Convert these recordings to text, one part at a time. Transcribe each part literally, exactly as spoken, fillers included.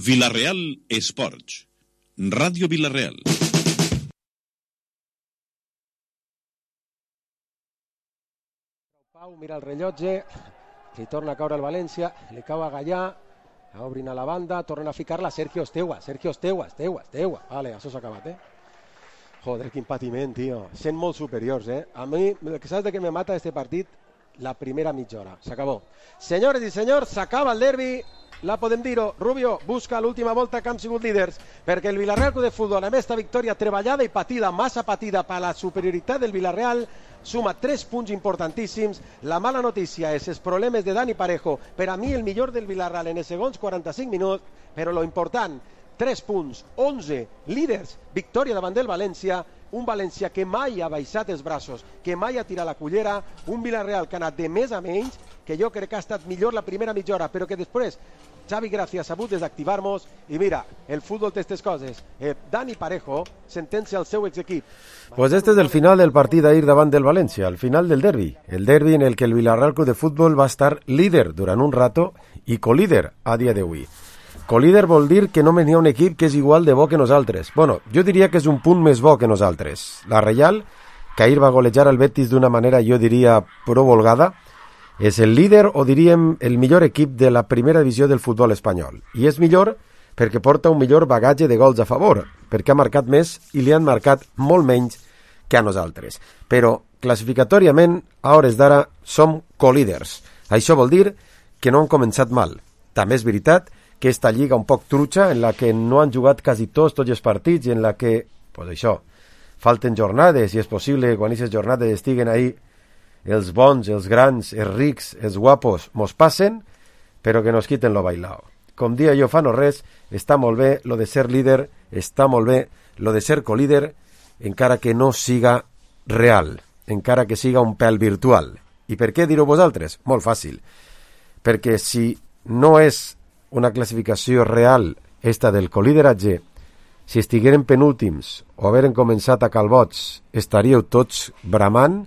Vila-real Esports. Ràdio Vila-real. Pau mira el rellotge, li torna a caure el València, li cau a Gallà, obrin a la banda, tornen a ficar-la Sergio Esteua, Sergio Esteua, Esteua, Esteua. Vale, això s'ha acabat, eh? Joder, quin patiment, tio. Sent molt superiors, eh? A mi, saps de què me mata este partit? La primera mitja hora. S'acabó. Senyores i senyors, s'acaba el derbi. La podem dir-ho. Rubio busca l'última volta que han sigut líders, perquè el Villarreal Club de Futbol, amb esta victòria treballada i patida, massa patida per la superioritat del Villarreal, suma tres punts importantíssims. La mala notícia és els problemes de Dani Parejo, per a mi el millor del Villarreal en els segons quaranta-cinc minuts, però lo important, tres punts, onze líders, victòria davant del València, un València que mai ha baixat els braços, que mai ha tirat la cullera, un Villarreal que ha anat de més a menys, que jo crec que ha estat millor la primera mitja hora, però que després Xavi Gracia ha sabut desactivar-nos, i mira, el futbol té aquestes coses. Eh, Dani Parejo sentencia al seu exequip. Pues este es el final del partit d'ahir davant del València, el final del derbi, el derbi en el que el Villarreal Club de Futbol va estar líder durant un rato i colíder a dia d'avui. Colíder vol dir que només n'hi ha un equip que és igual de bo que nosaltres. Bueno, jo diria que és un punt més bo que nosaltres. La Reial, que ahir va golejar el Betis d'una manera, jo diria, prou volgada, és el líder o diríem el millor equip de la primera divisió del futbol espanyol. I és millor perquè porta un millor bagatge de gols a favor, perquè ha marcat més i li han marcat molt menys que a nosaltres. Però classificatòriament, a hores d'ara, som colíders. Això vol dir que no han començat mal. També és veritat que esta lliga un poc trucha, en la que no han jugat quasi tots, tots els partits, i en la que, pues això, falten jornades, i és possible quan aquestes jornades estiguen ahí els bons, els grans, els rics, els guapos, mos passen, però que nos quiten lo bailao. Com dia jo fa no res, està molt bé lo de ser líder, està molt bé lo de ser colíder, encara que no siga real, encara que siga un pèl virtual. I per què dir-ho vosaltres? Molt fàcil. Perquè si no és una classificació real, esta del colideratge, si estigueren penúltims o haveren començat a calbots, estaríeu tots bramant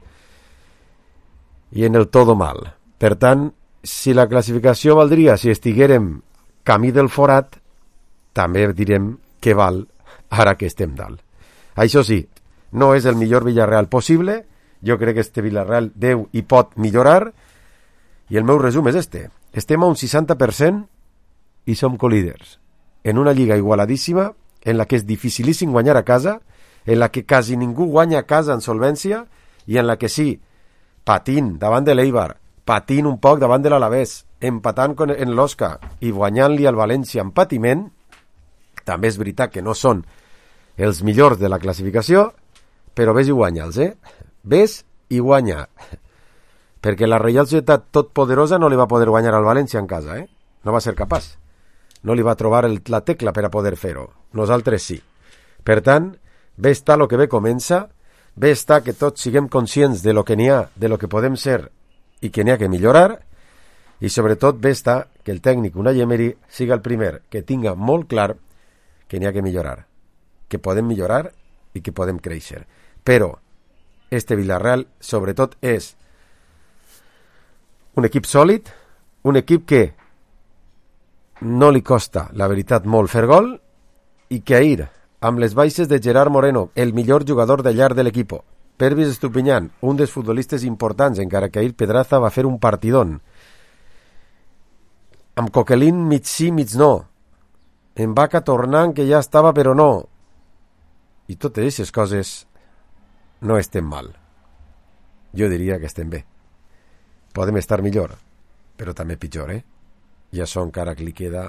i en el todo mal. Per tant, si la classificació valdria si estiguérem camí del forat, també direm que val ara que estem dalt. Això sí, no és el millor Villarreal possible, jo crec que este Villarreal deu i pot millorar, i el meu resum és este. Estem a un seixanta per cent i som colíders, en una lliga igualadíssima, en la que és dificilíssim guanyar a casa, en la que quasi ningú guanya a casa en solvència, i en la que sí, patint davant de l'Eibar, patint un poc davant de l'Alavés, empatant en l'Osca i guanyant-li al València en patiment, també és veritat que no són els millors de la classificació, però ves i guanya'ls, eh? Ves i guanya. Perquè la Reial Societat totpoderosa no li va poder guanyar al València en casa, eh? No va ser capaç. No li va trobar el, la tecla per a poder fer-ho. Nosaltres sí. Per tant, bé està lo que bé comença, bé està que tots siguem conscients de lo que n'hi ha, de lo que podem ser i que n'hi ha que millorar, i sobretot bé està que el tècnic Unai Emery siga el primer que tinga molt clar que n'hi ha que millorar, que podem millorar i que podem créixer. Però este Villarreal sobretot és un equip sòlid, un equip que no li costa, la veritat, molt fer gol, i que ahir, amb les baixes de Gerard Moreno, el millor jugador de llar de l'equip, Pervis Estupiñán, un dels futbolistes importants, encara que ahir Pedraza va fer un partidón, amb Coquelin mig sí, mig no, en Vaca tornant, que ja estava però no, i totes aquestes coses no estem mal. Jo diria que estem bé. Podem estar millor, però també pitjor, eh? I això encara que li queda,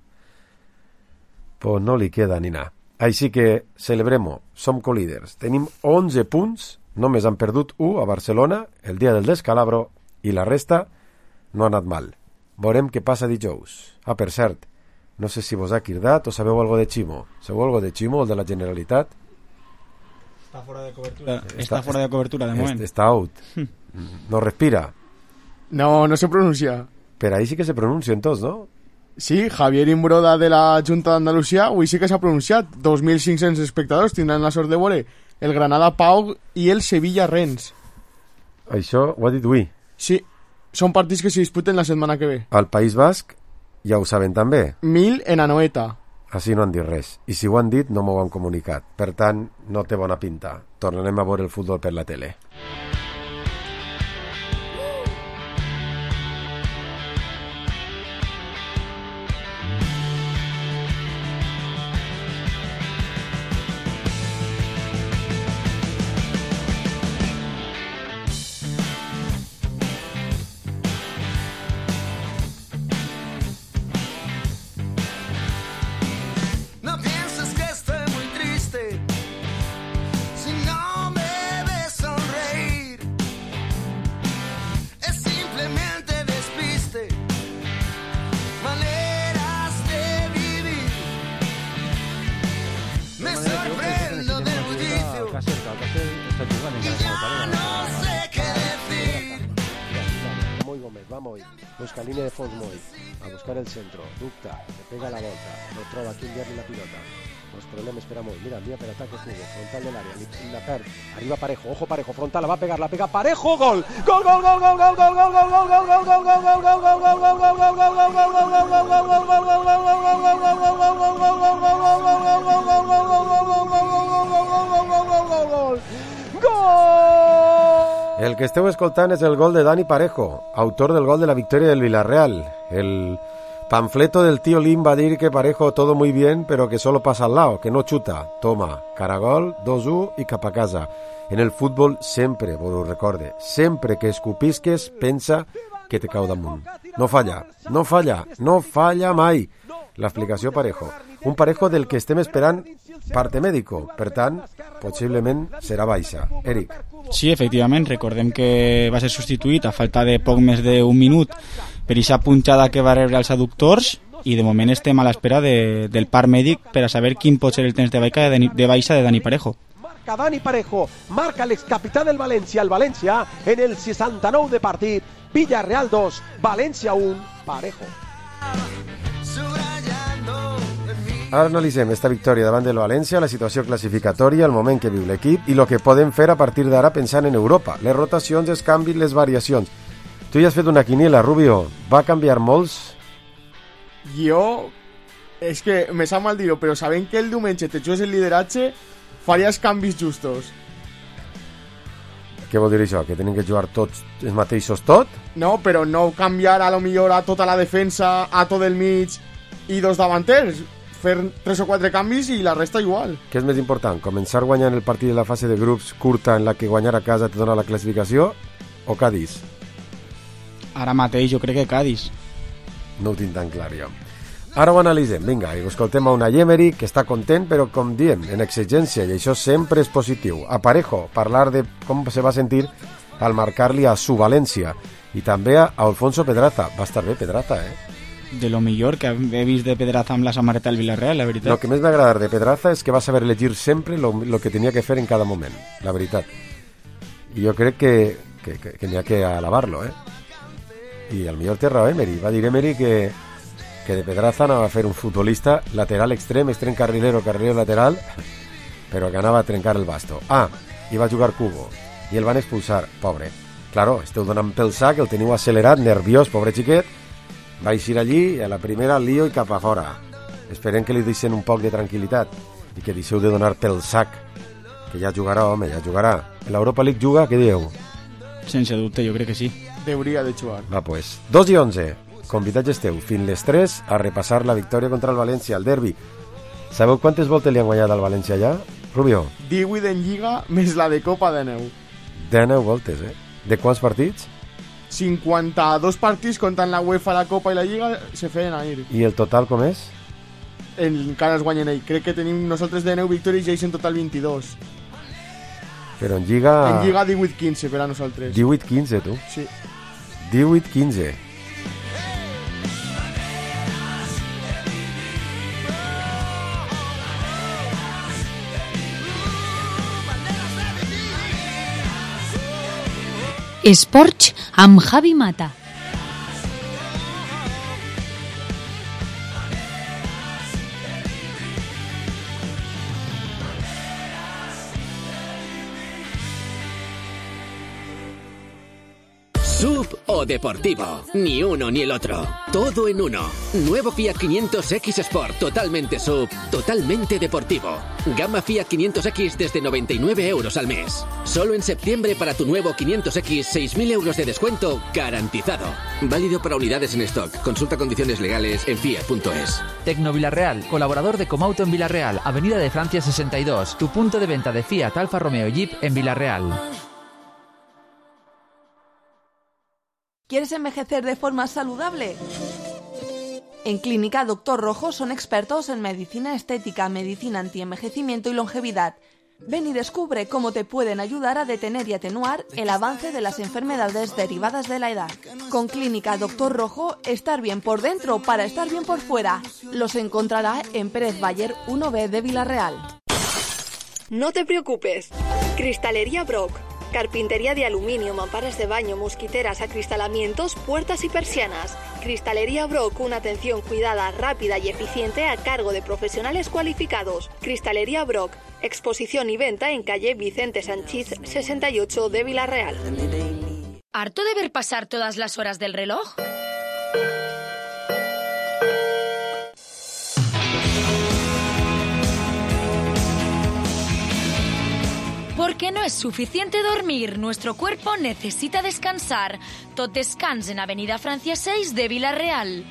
pues no li queda ni anar. Així que celebrem-ho, som colíders. Tenim onze punts, només han perdut un a Barcelona, el dia del descalabro, i la resta no ha anat mal. Veurem què passa dijous. Ah, per cert, no sé si vos ha cridat o sabeu algo de Ximo. Sabeu algo de Ximo, el de la Generalitat? Està fora de cobertura. Està, està fora de cobertura, de moment. Està out. No respira. No, no se pronuncia. Pero ahí sí que se pronuncian todos, ¿no? Sí, Javier Imbroda de la Junta d'Andalusia avui sí que s'ha pronunciat. dos mil cinc-cents espectadors tindran la sort de veure el Granada-Pau i el Sevilla-Rennes. Això ho ha dit avui? Sí, són partits que se disputen la setmana que ve. Al País Basc ja ho saben també. Mil en Anoeta. Així no han dit res. I si ho han dit, no m'ho han comunicat. Per tant, no té bona pinta. Tornarem a veure el futbol per la tele. Busca línea de fons Moy, a buscar el centro, dubta, le pega la volta, no troba qui enviar-li la pilota. Los problemes per a Moy, mira, envia per ataque Hugo, frontal de l'àrea, la perd, arriba Parejo, ojo Parejo, frontal, la va a pegar, la pega Parejo, gol! Gol, gol, gol, gol, gol, gol, gol, gol, gol, gol, gol, gol, gol, gol, gol, gol, gol, gol, gol, gol, El que esteu escoltant és el gol de Dani Parejo, autor del gol de la victoria del Villarreal. El panfleto del tío Lim va a decir que Parejo todo muy bien, pero que solo pasa al lado, que no chuta. Toma, caragol, dos u i cap a casa. En el futbol sempre, vos ho recorde, sempre que escupisques, pensa que te cau damunt. No falla, no falla, no falla mai. L'explicació Parejo. Un Parejo del que estem esperant parte mèdico, per tant, possiblement serà baixa. Eric. Sí, efectivament, recordem que va ser substituït a falta de poc més d'un minut per aquesta punxada que va rebre als adductors i de moment estem a l'espera de, del part mèdic per a saber quin pot ser el temps de baixa de, de, baixa de Dani Parejo. Marca Dani Parejo, marca l'excapità del València, el València en el seixanta-nou de partit, Villarreal dos, València un, Parejo. Ara analitzem esta victòria davant del València, la situació classificatòria, el moment que viu l'equip i el que podem fer a partir d'ara pensant en Europa, les rotacions, els canvis, les variacions. Tu ja has fet una quiniela, Rubio. Va canviar molts? Jo, és que me sap mal dir-ho, però sabent que el diumenge te jugues el lideratge, faries canvis justos. Què vol dir això? Que tenen que jugar tots els mateixos tot? No, però no canviar a lo millor a tota la defensa, a tot el mig i dos davanters. Fer tres o quatre canvis i la resta igual. Què és més important? Començar guanyant el partit de la fase de grups curta en la que guanyar a casa te dona la classificació o Cádiz? Ara mateix jo crec que Cádiz. No ho tinc tan clar jo. Ara ho analitzem, vinga, i escoltem a una Emery que està content, però com diem, en exigència, i això sempre és positiu. A Parejo, parlar de com se va sentir al marcar-li a su València, i també a Alfonso Pedraza. Va estar bé Pedraza, eh? De lo millor que he vist de Pedraza amb la samarreta del Villarreal, la veritat. El que més m'ha agradat de Pedraza és que va saber elegir sempre lo, lo que tenia que fer en cada moment, la veritat. I jo crec que, que, que, que n'hi ha que alabar-lo, eh? I al millor té raó Emery. Va dir Emery que, que de Pedraza anava a fer un futbolista lateral extrem, extrem carrilero, carrilero lateral, però que anava a trencar el basto. Ah, i va jugar Cubo, i el van expulsar, pobre. Claro, esteu donant pel sac, el teniu accelerat, nerviós, pobre xiquet, va eixir allí, a la primera al lío i cap a fora. Esperem que li deixen un poc de tranquil·litat i que deixeu de donar pel sac, que ja jugarà, home, ja jugarà. L'Europa League juga, què dieu? Sense dubte, jo crec que sí. Deuria de jugar. Va, pues, dos i onze. Convidats esteu, fins les tres, a repassar la victòria contra el València, el derbi. Sabeu quantes voltes li han guanyat al València ja? Rubio? divuit en Lliga, més la de Copa de Neu. deu voltes, eh? De quants partits? cinquanta-dos partits comptant la UEFA, la Copa i la Lliga se feien ahir. I el total com és? Encara es guanyen ell. Crec que tenim nosaltres de nou victòries i ells en total vint-i-dos. Però en Lliga... En Lliga divuit quinze per a nosaltres. divuit quinze, tu? Sí. divuit quinze. Esports amb Javi Mata. S U B o deportivo. Ni uno ni el otro. Todo en uno. Nuevo Fiat quinientos X Sport. Totalmente sub, totalmente deportivo. Gama Fiat quinientos X desde noventa y nueve euros al mes. Solo en septiembre para tu nuevo quinientos X, seis mil euros de descuento garantizado. Válido para unidades en stock. Consulta condiciones legales en fiat punto es. Tecno Villarreal, colaborador de Comauto en Villarreal, Avenida de Francia sesenta y dos. Tu punto de venta de Fiat, Alfa Romeo y Jeep en Villarreal. ¿Quieres envejecer de forma saludable? En Clínica Doctor Rojo son expertos en medicina estética, medicina antienvejecimiento y longevidad. Ven y descubre cómo te pueden ayudar a detener y atenuar el avance de las enfermedades derivadas de la edad. Con Clínica Doctor Rojo, estar bien por dentro para estar bien por fuera. Los encontrará en Pérez Bayer uno B de Villarreal. No te preocupes. Cristalería Brock. Carpintería de aluminio, mamparas de baño, mosquiteras, acristalamientos, puertas y persianas. Cristalería Brock, una atención cuidada, rápida y eficiente a cargo de profesionales cualificados. Cristalería Brock, exposición y venta en calle Vicente Sanchís sesenta y ocho de Villarreal. ¿Harto de ver pasar todas las horas del reloj? Porque no es suficiente dormir, nuestro cuerpo necesita descansar. Tot descans en Avenida Francia seis de Villarreal.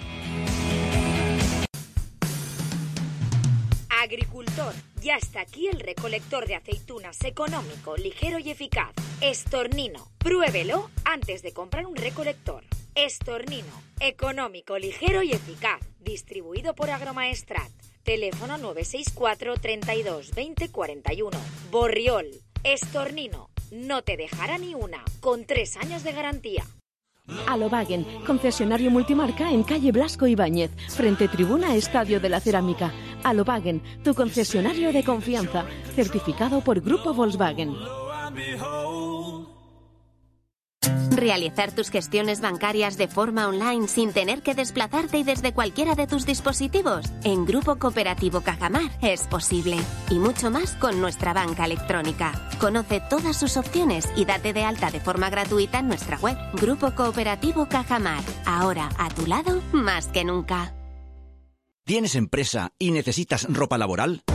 Agricultor, ya está aquí el recolector de aceitunas económico, ligero y eficaz. Estornino, pruébelo antes de comprar un recolector. Estornino, económico, ligero y eficaz. Distribuido por Agromaestrat. Teléfono nueve seis cuatro, treinta y dos, veinte, cuarenta y uno. Borriol. Estornino, no te dejará ni una, con tres años de garantía. Alobagen, concesionario multimarca en calle Blasco Ibáñez, frente tribuna Estadio de la Cerámica. Alobagen, tu concesionario de confianza, certificado por Grupo Volkswagen. Realizar tus gestiones bancarias de forma online sin tener que desplazarte y desde cualquiera de tus dispositivos. En Grupo Cooperativo Cajamar es posible. Y mucho más con nuestra banca electrónica. Conoce todas sus opciones y date de alta de forma gratuita en nuestra web. Grupo Cooperativo Cajamar. Ahora a tu lado más que nunca. ¿Tienes empresa y necesitas ropa laboral?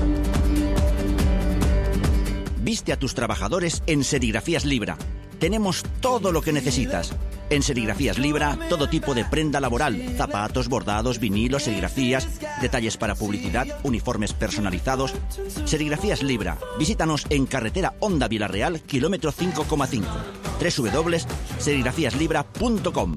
Viste a tus trabajadores en Serigrafías Libra. Tenemos todo lo que necesitas. En Serigrafías Libra, todo tipo de prenda laboral, zapatos, bordados, vinilos, serigrafías, detalles para publicidad, uniformes personalizados. Serigrafías Libra. Visítanos en carretera Honda Villarreal, kilómetro cinco coma cinco. doble u doble u doble u punto serigrafías libra punto com.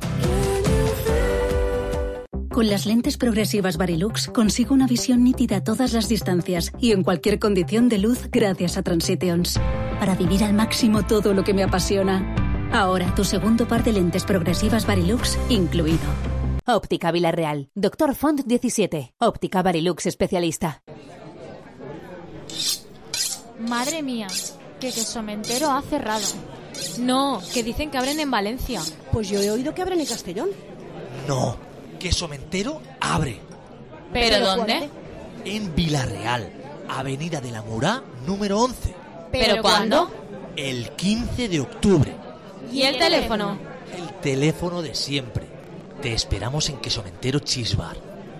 Con las lentes progresivas Varilux consigo una visión nítida a todas las distancias y en cualquier condición de luz gracias a Transitions. Para vivir al máximo todo lo que me apasiona. Ahora tu segundo par de lentes progresivas Varilux incluido. Óptica Villarreal. Doctor Font diecisiete. Óptica Varilux especialista. Madre mía, que Quesomentero ha cerrado. No, que dicen que abren en Valencia. Pues yo he oído que abren en Castellón. No, Quesomentero abre. ¿Pero, ¿Pero dónde? En Villarreal, Avenida de la Murá, número once. ¿Pero cuándo? El quince de octubre. ¿Y el teléfono? El teléfono de siempre. Te esperamos en Quesomentero Cheese Bar.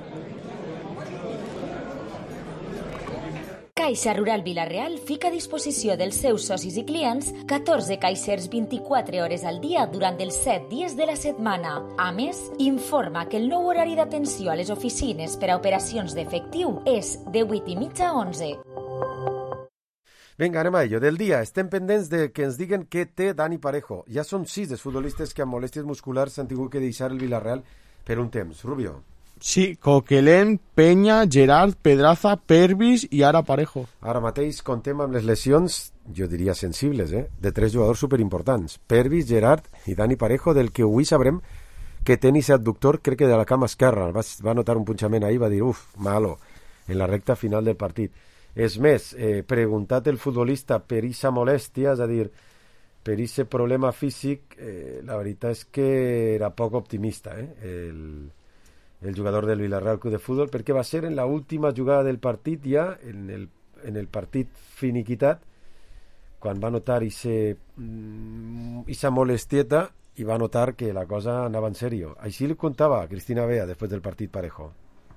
Caixa Rural Villarreal fica a disposició dels seus socis i clients catorze caixers vint-i-quatre hores al dia durant els set dies de la setmana. A més, informa que el nou horari d'atenció a les oficines per a operacions d'efectiu és de vuit i mitja a onze. Vinga, anem a ello. Del dia, estem pendents de que ens diguen què té Dani Parejo. Ja són sis els futbolistes que amb molèsties musculars s'han tingut que deixar el Villarreal per un temps. Rubio. Sí, Coquelin, Peña, Gerard, Pedraza, Pervis i ara Parejo. Ara mateix contem amb les lesions, jo diria sensibles, eh? de tres jugadors superimportants. Pervis, Gerard i Dani Parejo, del que avui sabrem que tenis abductor, crec que de la cama esquerra. Va, va notar un punxament ahir, va dir, uf, malo, en la recta final del partit. És més, eh, preguntat el futbolista per ixa molèstia, és a dir, per ixe problema físic, eh, la veritat és que era poc optimista, eh? el, el jugador del Villarreal Club de Fútbol, perquè va ser en la última jugada del partit ja, en el, en el partit finiquitat, quan va notar ixe, ixa molestieta i va notar que la cosa anava en serio. Així li contava Cristina Bea després del partit Parejo.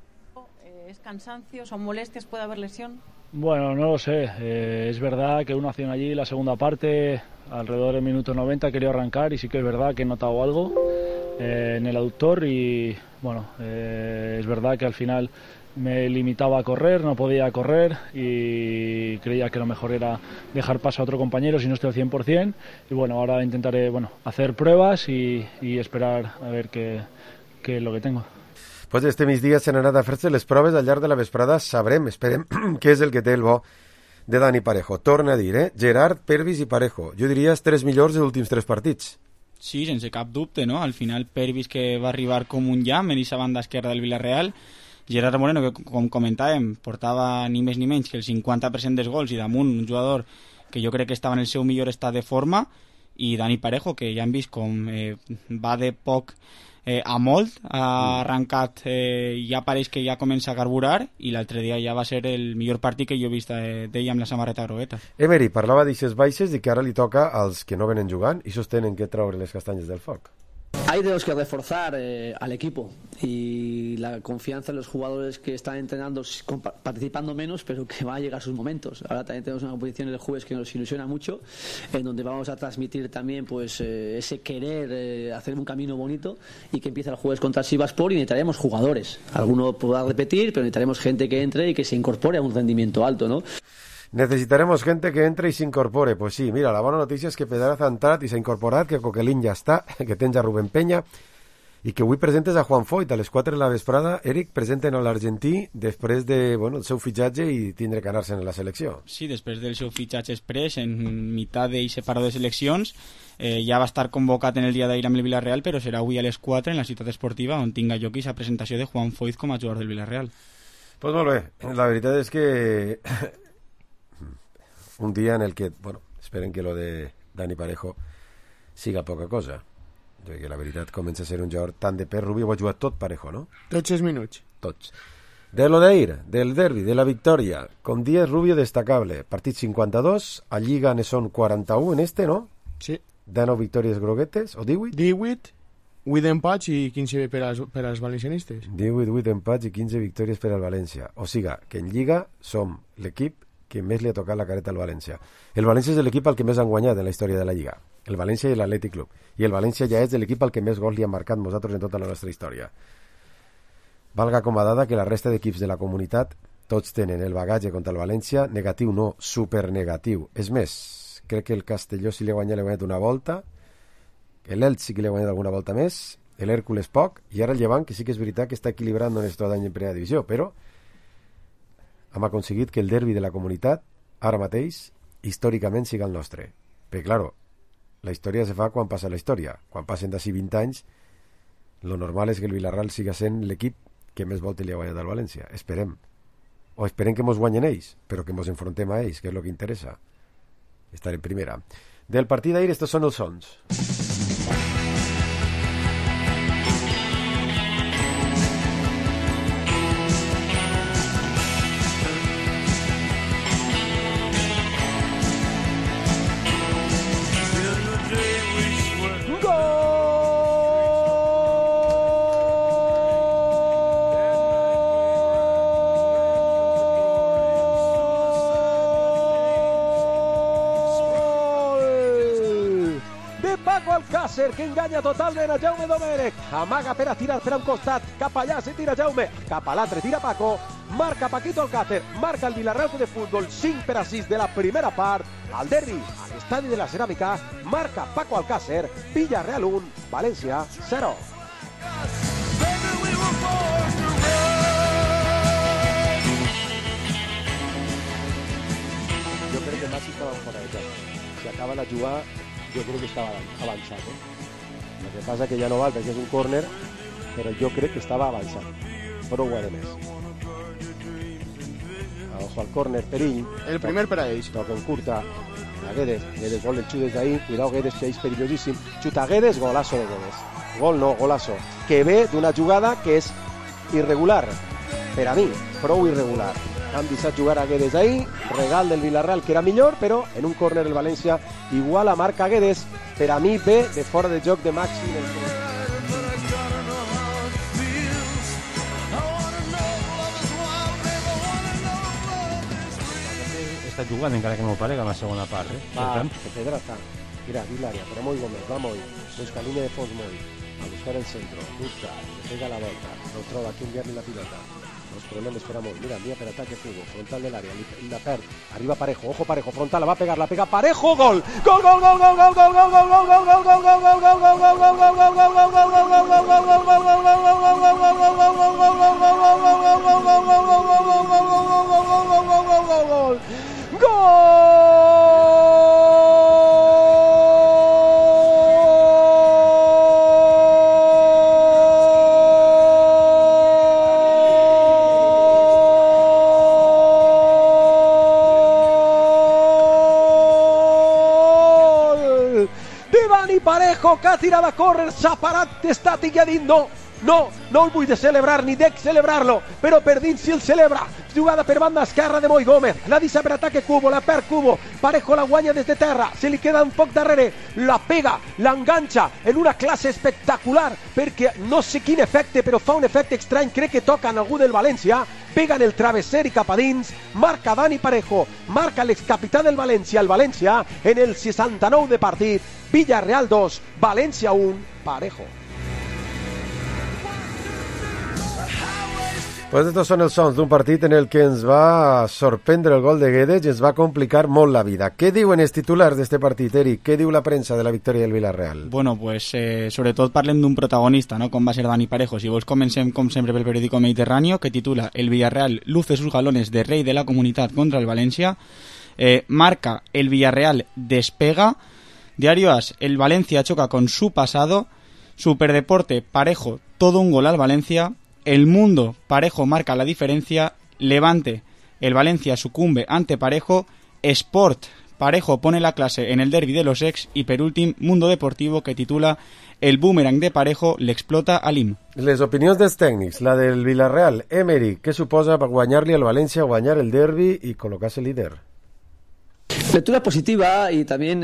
¿Es cansancio? ¿Son molestias? ¿Puede haber lesión? Bueno, no lo sé. Eh, es verdad que una acción allí, la segunda parte, alrededor del minuto noventa, quería arrancar y sí que es verdad que he notado algo eh, en el aductor y bueno, eh, es verdad que al final me limitaba a correr, no podía correr y creía que lo mejor era dejar paso a otro compañero si no estoy al cien por ciento y bueno, ahora intentaré bueno, hacer pruebas y, y esperar a ver qué, qué es lo que tengo. Pues este migdia s'han anat a fer-se les proves al llarg de la vesprada, sabrem, esperem, què és el que té el bo de Dani Parejo. Torna a dir, eh? Gerard, Pervis i Parejo. Jo diria els tres millors dels últims tres partits. Sí, sense cap dubte, no? Al final Pervis, que va arribar com un llamp en aquesta banda esquerra del Villarreal, Gerard Moreno, que com comentàvem, portava ni més ni menys que el cinquanta per cent dels gols i damunt un jugador que jo crec que estava en el seu millor estat de forma, i Dani Parejo, que ja hem vist com eh, va de poc eh, a molt, ha arrencat, eh, ja pareix que ja comença a carburar, i l'altre dia ja va ser el millor partit que jo he vist eh, d'ell amb la samarreta grogueta. Emery parlava d'aixes baixes i que ara li toca als que no venen jugant i sostenen que treure les castanyes del foc. Hay de los que reforzar eh, al equipo y la confianza en los jugadores que están entrenando, participando menos, pero que va a llegar sus momentos. Ahora también tenemos una competición el jueves que nos ilusiona mucho, en donde vamos a transmitir también pues eh, ese querer eh, hacer un camino bonito y que empieza el jueves contra Sivasspor y necesitaremos jugadores. Alguno podrá repetir, pero necesitaremos gente que entre y que se incorpore a un rendimiento alto, ¿no? Necesitaremos gente que entre i s'incorpore. Pues sí, mira, la bona notícia és que Pedraza ha entrat i s'ha incorporat, que Coquelin ja està, que tens a Rubén Peña i que avui presentes a Juan Foyt a les quatre de la vesprada. Eric, presenten a l'argentí després de, bueno, el seu fitxatge i tindre que anar-se'n en la selecció. Sí, després del seu fitxatge express en meitat d'eixe paro de seleccions, eh, ja va estar convocat en el dia d'ahir amb el Villarreal, però serà avui a les quatre en la ciutat esportiva on tinga lloc aquesta presentació de Juan Foyt com a jugador del Villarreal. Pues molt bé, la veritat és que un dia en el que, bueno, esperen que lo de Dani Parejo siga poca cosa. Que la veritat comença a ser un jugador tan de pes. Rubio ho ha jugat tot Parejo, no? Tots els minuts. Tots. De lo d'ahir, del derbi, de la victòria, com dies Rubio destacable. Partit cinquanta-dos, a Lliga ne són quaranta-u en este, no? Sí. dinou victòries groguetes, o divuit? divuit, vuit empats i quinze per als, per als valencianistes. divuit, vuit empats i quinze victòries per al València. O siga, que en Lliga som l'equip que més li ha tocat la careta al València. El València és l'equip al que més han guanyat en la història de la Lliga. El València i l'Atlètic Club. I el València ja és l'equip al que més gols li ha marcat nosaltres en tota la nostra història. Valga com a dada que la resta d'equips de la comunitat tots tenen el bagatge contra el València, negatiu no, supernegatiu. És més, crec que el Castelló sí li ha guanyat, li ha guanyat una volta, l'Elx sí que li ha guanyat alguna volta més, l'Hèrcules poc, i ara el Llevant, que sí que és veritat que està equilibrant en este any en primera divisió, però hem aconseguit que el derbi de la comunitat, ara mateix, històricament siga el nostre. Perquè, claro, la història se fa quan passa la història. Quan passen d'ací vint anys, lo normal és que el Villarreal siga sent l'equip que més voltes li ha guanyat al València. Esperem. O esperem que mos guanyen ells, però que mos enfrontem a ells, que és el que interessa. Estar en primera. Del partit d'ahir, estos són els sons. Que enganya totalment a Jaume Domènech. Amaga per a tirar per a un costat. Cap allà se tira Jaume. Cap a l'altre tira Paco. Marca Paquito Alcácer. Marca el Villarreal de Futbol. cinc per a sis de la primera part. Al derbi, a l'estadi de la Ceràmica. Marca Paco Alcácer. Villarreal un, València zero. Jo crec que Messi estava fora de joc. Si acaba la jugar, jo crec que estava avançat. Eh? El que passa que ja no val perquè és un córner, però jo crec que estava avançat. Però ho guarda més. Ojo al córner, perill. El primer per a ells. Toca en curta. A Guedes. Guedes gol el xut des d'ahí. Cuidao Guedes, que és perillosíssim. Xuta Guedes, golazo de Guedes. Gol no, golazo. Que ve d'una jugada que és irregular. Per a mi, prou irregular. han deixat jugar a Guedes ahir, regal del Villarreal que era millor, però en un córner el València igual a marca Guedes, per a mi ve de fora de joc de Maxi. Està jugant encara que no ho parega en la segona part, eh? Va, que Pedra està. Mira, Vilaria, però Moi Gómez, va Moi, busca línia de fons Moi, a buscar el centro, busca, pega la volta, no troba qui enviar-li la pilota, los problemes per a Moi, mira, envia per ataque Cubo, frontal del área, la perd, arriba Parejo, ojo Parejo, frontal, la va a pegar, la pega Parejo, gol, gol, gol, gol, gol, gol, gol, gol, gol, gol, gol, gol, gol, gol, gol, Parejo, que ha tirat a córrer, s'ha parat estàtic i ha dit no, no, no el vull de celebrar ni dec celebrar-lo, però per dins si el celebra. Jugada per banda esquerra de Moi Gómez, la deixa per ataque Cubo, la perd Cubo, Parejo la guanya des de terra, se li queda un poc darrere, la pega, l'enganxa en una classe espectacular, perquè no sé quin efecte, però fa un efecte estrany, crec que toca en algú del València, pega en el travesser i cap a dins, marca Dani Parejo, marca l'excapità del València, el València en el seixanta-nou de partit, Villarreal dos, València un, Parejo. Pues estos son els sons d'un partit en el que ens va sorprendre el gol de Guedes i ens va complicar molt la vida. Què diuen els titulars d'este partit, Eric? Què diu la premsa de la victòria del Villarreal? Bueno, pues eh, sobretot parlem d'un protagonista, ¿no? Com va ser Dani Parejo. Si vols comencem, com sempre, pel periòdico Mediterráneo, que titula El Villarreal luce sus galones de rey de la comunitat contra el Valencia. Eh, marca El Villarreal despega. Diario As, el Valencia choca con su pasado. Superdeporte, Parejo, todo un gol al Valencia. El Mundo, Parejo marca la diferencia. Levante, el Valencia sucumbe ante Parejo. Sport, Parejo pone la clase en el derbi de los ex. Y per últim, Mundo Deportivo, que titula El boomerang de Parejo le explota a Lim. Les opinions dels tècnics, la del Villarreal, Emery, què suposa per guanyar-li al València, guanyar el derbi i col·locar-se líder? Lectura positiva y también,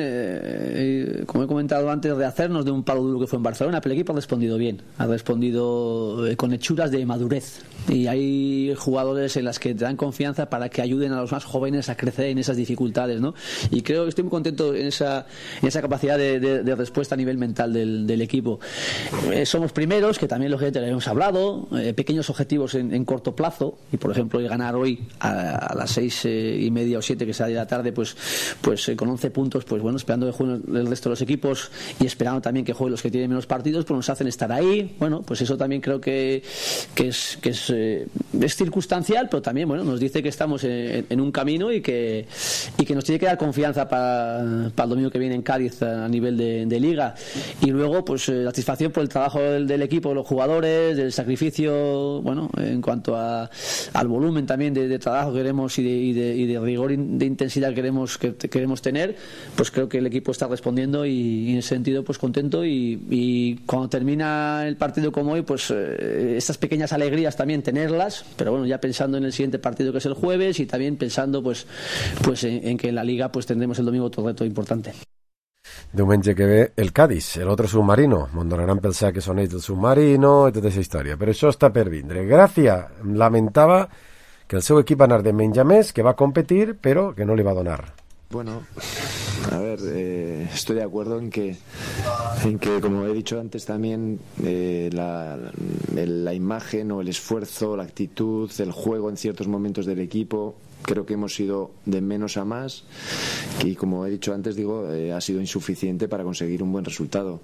eh, como he comentado antes, rehacernos de un palo duro que fue en Barcelona, pero el equipo ha respondido bien, ha respondido eh, con hechuras de madurez y hay jugadores en las que te dan confianza para que ayuden a los más jóvenes a crecer en esas dificultades, ¿no? Y creo que estoy muy contento en esa, en esa capacidad de, de, de respuesta a nivel mental del, del equipo. Eh, somos primeros, que también lógicamente lo hemos hablado, eh, pequeños objetivos en, en corto plazo y por ejemplo ganar hoy a, a las seis eh, y media o siete que sea de la tarde, pues pues eh, con once puntos, pues bueno, esperando que jueguen el resto de los equipos y esperando también que jueguen los que tienen menos partidos, pues nos hacen estar ahí. Bueno, pues eso también creo que, que es que es, eh, es circunstancial, pero también bueno, nos dice que estamos en, en un camino y que y que nos tiene que dar confianza para, para el domingo que viene en Cádiz a nivel de, de liga. Y luego pues eh, satisfacción por el trabajo del, del equipo, de los jugadores, del sacrificio, bueno, en cuanto a, al volumen también de, de trabajo que queremos y de, y de, y de rigor de intensidad que queremos que queremos tener, pues creo que el equipo está respondiendo y, y en ese sentido pues contento y, y cuando termina el partido como hoy, pues eh, estas pequeñas alegrías también tenerlas, pero bueno, ya pensando en el siguiente partido que es el jueves y también pensando pues pues en, en que en la liga pues tendremos el domingo otro reto importante. Diumenge que ve el Cádiz, el otro submarino. Me'n donaran pel sac que són ells del submarino i tota aquesta història, però això està per vindre. Gràcia lamentava que el seu equip va anar de menys a més, que va competir, però que no li va donar. Bueno, a ver, eh, estoy de acuerdo en que, en que, como he dicho antes también, eh, la, la imagen o el esfuerzo, la actitud, el juego en ciertos momentos del equipo, creo que hemos ido de menos a más y, como he dicho antes, digo, eh, ha sido insuficiente para conseguir un buen resultado.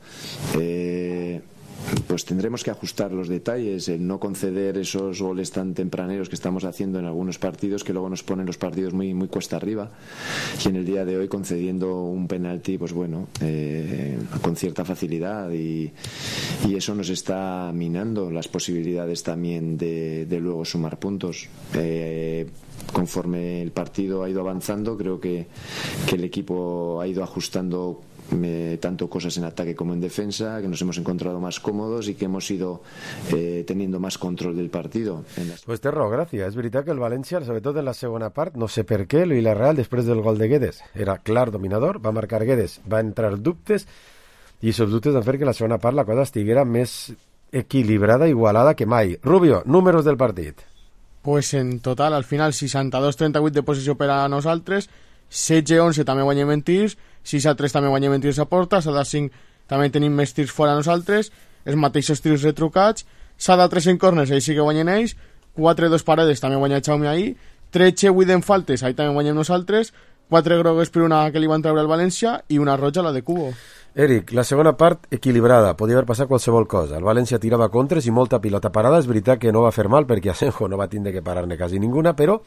Eh, pues tendremos que ajustar los detalles, el no conceder esos goles tan tempraneros que estamos haciendo en algunos partidos que luego nos ponen los partidos muy muy cuesta arriba, y en el día de hoy concediendo un penalti pues bueno eh, con cierta facilidad y, y eso nos está minando las posibilidades también de, de luego sumar puntos. eh, Conforme el partido ha ido avanzando, creo que, que el equipo ha ido ajustando eh, tanto cosas en ataque como en defensa, que nos hemos encontrado más cómodos y que hemos ido eh, teniendo más control del partido. Las... Pues té raó, Gràcia. És veritat que el València, sobretot en la segona part, no sé per què, el Villarreal, després del gol de Guedes, era clar dominador, va marcar Guedes, va entrar dubtes, i aquests dubtes van fer que la segona part la cosa estiguera més equilibrada, igualada que mai. Rubio, números del partit. Pues en total, al final, seixanta-dos trenta-vuit de possessió per a nosaltres, setze onze també guanyem en tirs, sis a tres també guanyem en tirs a porta, set a cinc també tenim més tirs fora nosaltres, els mateixos tirs retrucats, set a tres en corners, ahí sí que guanyen ells, quatre dos paredes també guanya Jaume ahí, tretze vuit en faltes, ahí també guanyem nosaltres, quatre grogues per una que li van treure al València i una roja la de Cubo. Eric, la segona part equilibrada, podia haver passat qualsevol cosa. El València tirava contres i molta pilota parada. És veritat que no va fer mal perquè Asenjo no va tindre que parar-ne quasi ninguna, però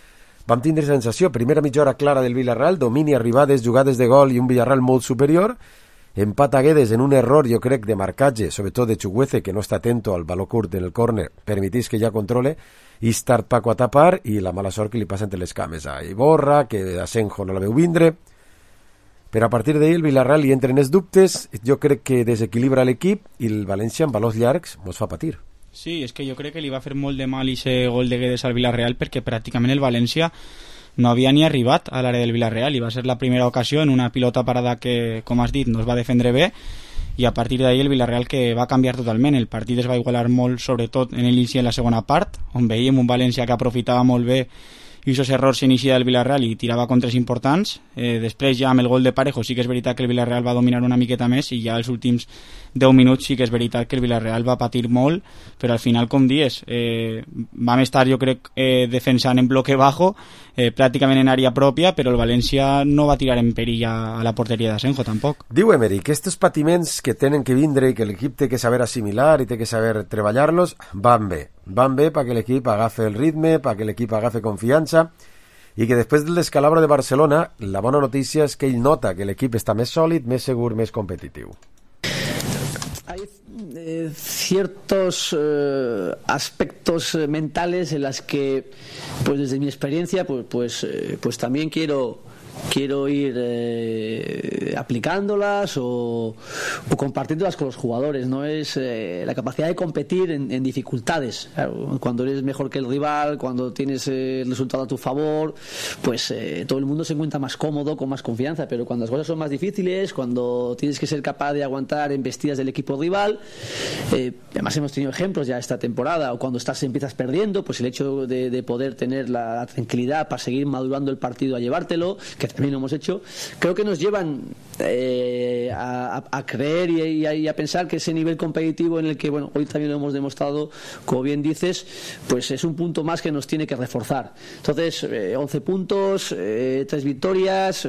vam tindre sensació. Primera mitja hora clara del Villarreal, domini, arribades, jugades de gol i un Villarreal molt superior. Empat a Guedes en un error, jo crec, de marcatge, sobretot de Chukwueze, que no està atento al baló curt en el córner, permetís que ja controle, i start Paco a tapar, i la mala sort que li passa entre les cames a Iborra, que Asenjo no la veu vindre. Però a partir d'ahir el Villarreal hi entren els dubtes, jo crec que desequilibra l'equip i el València amb valors llargs mos fa patir. Sí, és que jo crec que li va fer molt de mal aquest gol de Guedes al Villarreal perquè pràcticament el València no havia ni arribat a l'àrea del Villarreal i va ser la primera ocasió en una pilota parada que, com has dit, no es va defendre bé i a partir d'ahir el Villarreal que va canviar totalment. El partit es va igualar molt, sobretot en l'inici i en la segona part, on veiem un València que aprofitava molt bé i aquests errors s'inicia del Villarreal i tirava contres importants. Eh, després ja amb el gol de Parejo sí que és veritat que el Villarreal va dominar una miqueta més i ja els últims deu minuts sí que és veritat que el Villarreal va patir molt, però al final, com dius, eh, vam estar jo crec eh, defensant en bloque bajo, eh, pràcticament en àrea pròpia, però el València no va tirar en perill a, a la porteria d'Asenjo tampoc. Diu Emery que aquests patiments que tenen que vindre i que l'equip té que saber assimilar i té que saber treballar-los van bé, van bé perquè l'equip agafe el ritme, perquè l'equip agafe confiança i que després del descalabro de Barcelona la bona notícia és que ell nota que l'equip està més sòlid, més segur, més competitiu. Hay eh, ciertos eh, aspectos eh, mentales en las que, pues desde mi experiencia, pues, pues, eh, pues también quiero quiero ir eh, aplicándolas o, o compartiéndolas con los jugadores. No es eh, la capacidad de competir en, en dificultades. Claro, cuando eres mejor que el rival, cuando tienes eh, el resultado a tu favor, pues eh, todo el mundo se encuentra más cómodo, con más confianza. Pero cuando las cosas son más difíciles, cuando tienes que ser capaz de aguantar embestidas del equipo rival, eh, además hemos tenido ejemplos ya esta temporada, o cuando estás empiezas perdiendo, pues el hecho de, de poder tener la, la tranquilidad para seguir madurando el partido a llevártelo, que también lo hemos hecho, creo que nos llevan eh, a, a creer y, y, a, y a pensar que ese nivel competitivo en el que, bueno, hoy también lo hemos demostrado, como bien dices, pues es un punto más que nos tiene que reforzar. Entonces, eh, once puntos, eh, tres victorias,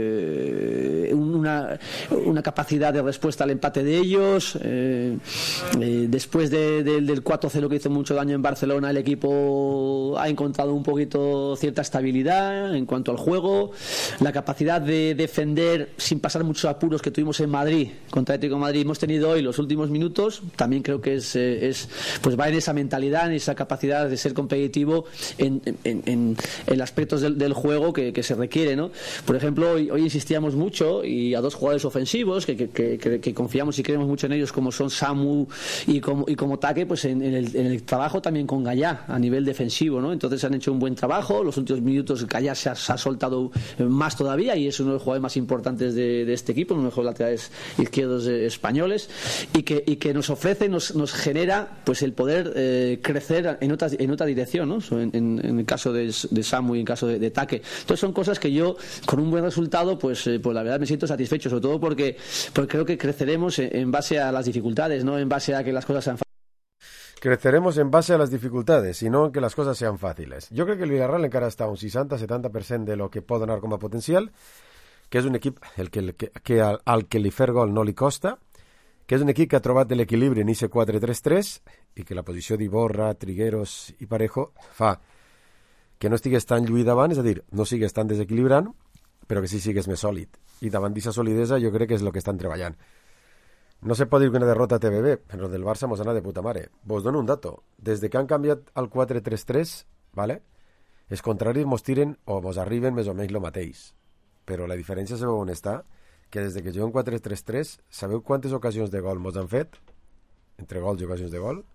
eh, una, una capacidad de respuesta al empate de ellos, eh, eh, después de, de, del cuatro cero que hizo mucho daño en Barcelona, el equipo ha encontrado un poquito cierta estabilidad en cuanto al juego, la capacidad de defender sin pasar muchos apuros que tuvimos en Madrid, contra Atlético de Madrid hemos tenido hoy los últimos minutos, también creo que es, es pues va en esa mentalidad, en esa capacidad de ser competitivo en, en, en, en aspectos del, del juego que, que se requiere, ¿no? Por ejemplo, hoy, hoy insistíamos mucho y a dos jugadores ofensivos que, que, que, que confiamos y creemos mucho en ellos, como son Samu y como, y como Taque, pues en, en, el, en el trabajo también con Gallá a nivel defensivo, ¿no? Entonces han hecho un buen trabajo, los últimos minutos Gallá se ha, se ha soltado más todavía y es uno de los jugadores más importantes de, de este equipo, uno de los mejores laterales izquierdos eh, españoles, y que, y que nos ofrece, nos, nos genera pues el poder eh, crecer en otra, en otra dirección, ¿no? En, en, en el caso de, de Samu y en el caso de, de Taque. Entonces son cosas que yo con un buen resultado pues, eh, pues la verdad me siento satisfecho, sobre todo porque, porque creo que creceremos en, en base a las dificultades, no en base a que las cosas sean fáciles. Creceremos en base a las dificultades y no en que las cosas sean fáciles. Jo crec que el Villarreal encara està un seixanta setanta per cent de lo que pot donar com a potencial, que és un equip el que, que, que al, al que li fer gol no li costa, que és un equip que ha trobat l'equilibri en aquest quatre tres tres i que la posició d'Iborra, Trigueros i Parejo fa que no estigues tan lluït davant, és a dir, no sigues tan desequilibrant, però que sí sigues més sòlid. I davant d'aquesta solidesa jo crec que és el que estan treballant. No se pot dir que una derrota té bé, però del Barça mos anat de puta mare. Vos dono un dato. Des de que han canviat al quatre tres tres, ¿vale? els contraris mos tiren o mos arriben més o menys el mateix. Però la diferència sabeu on està? que des que juguem quatre tres tres, sabeu quantes ocasions de gol mos han fet? Entre gols i ocasions de gol?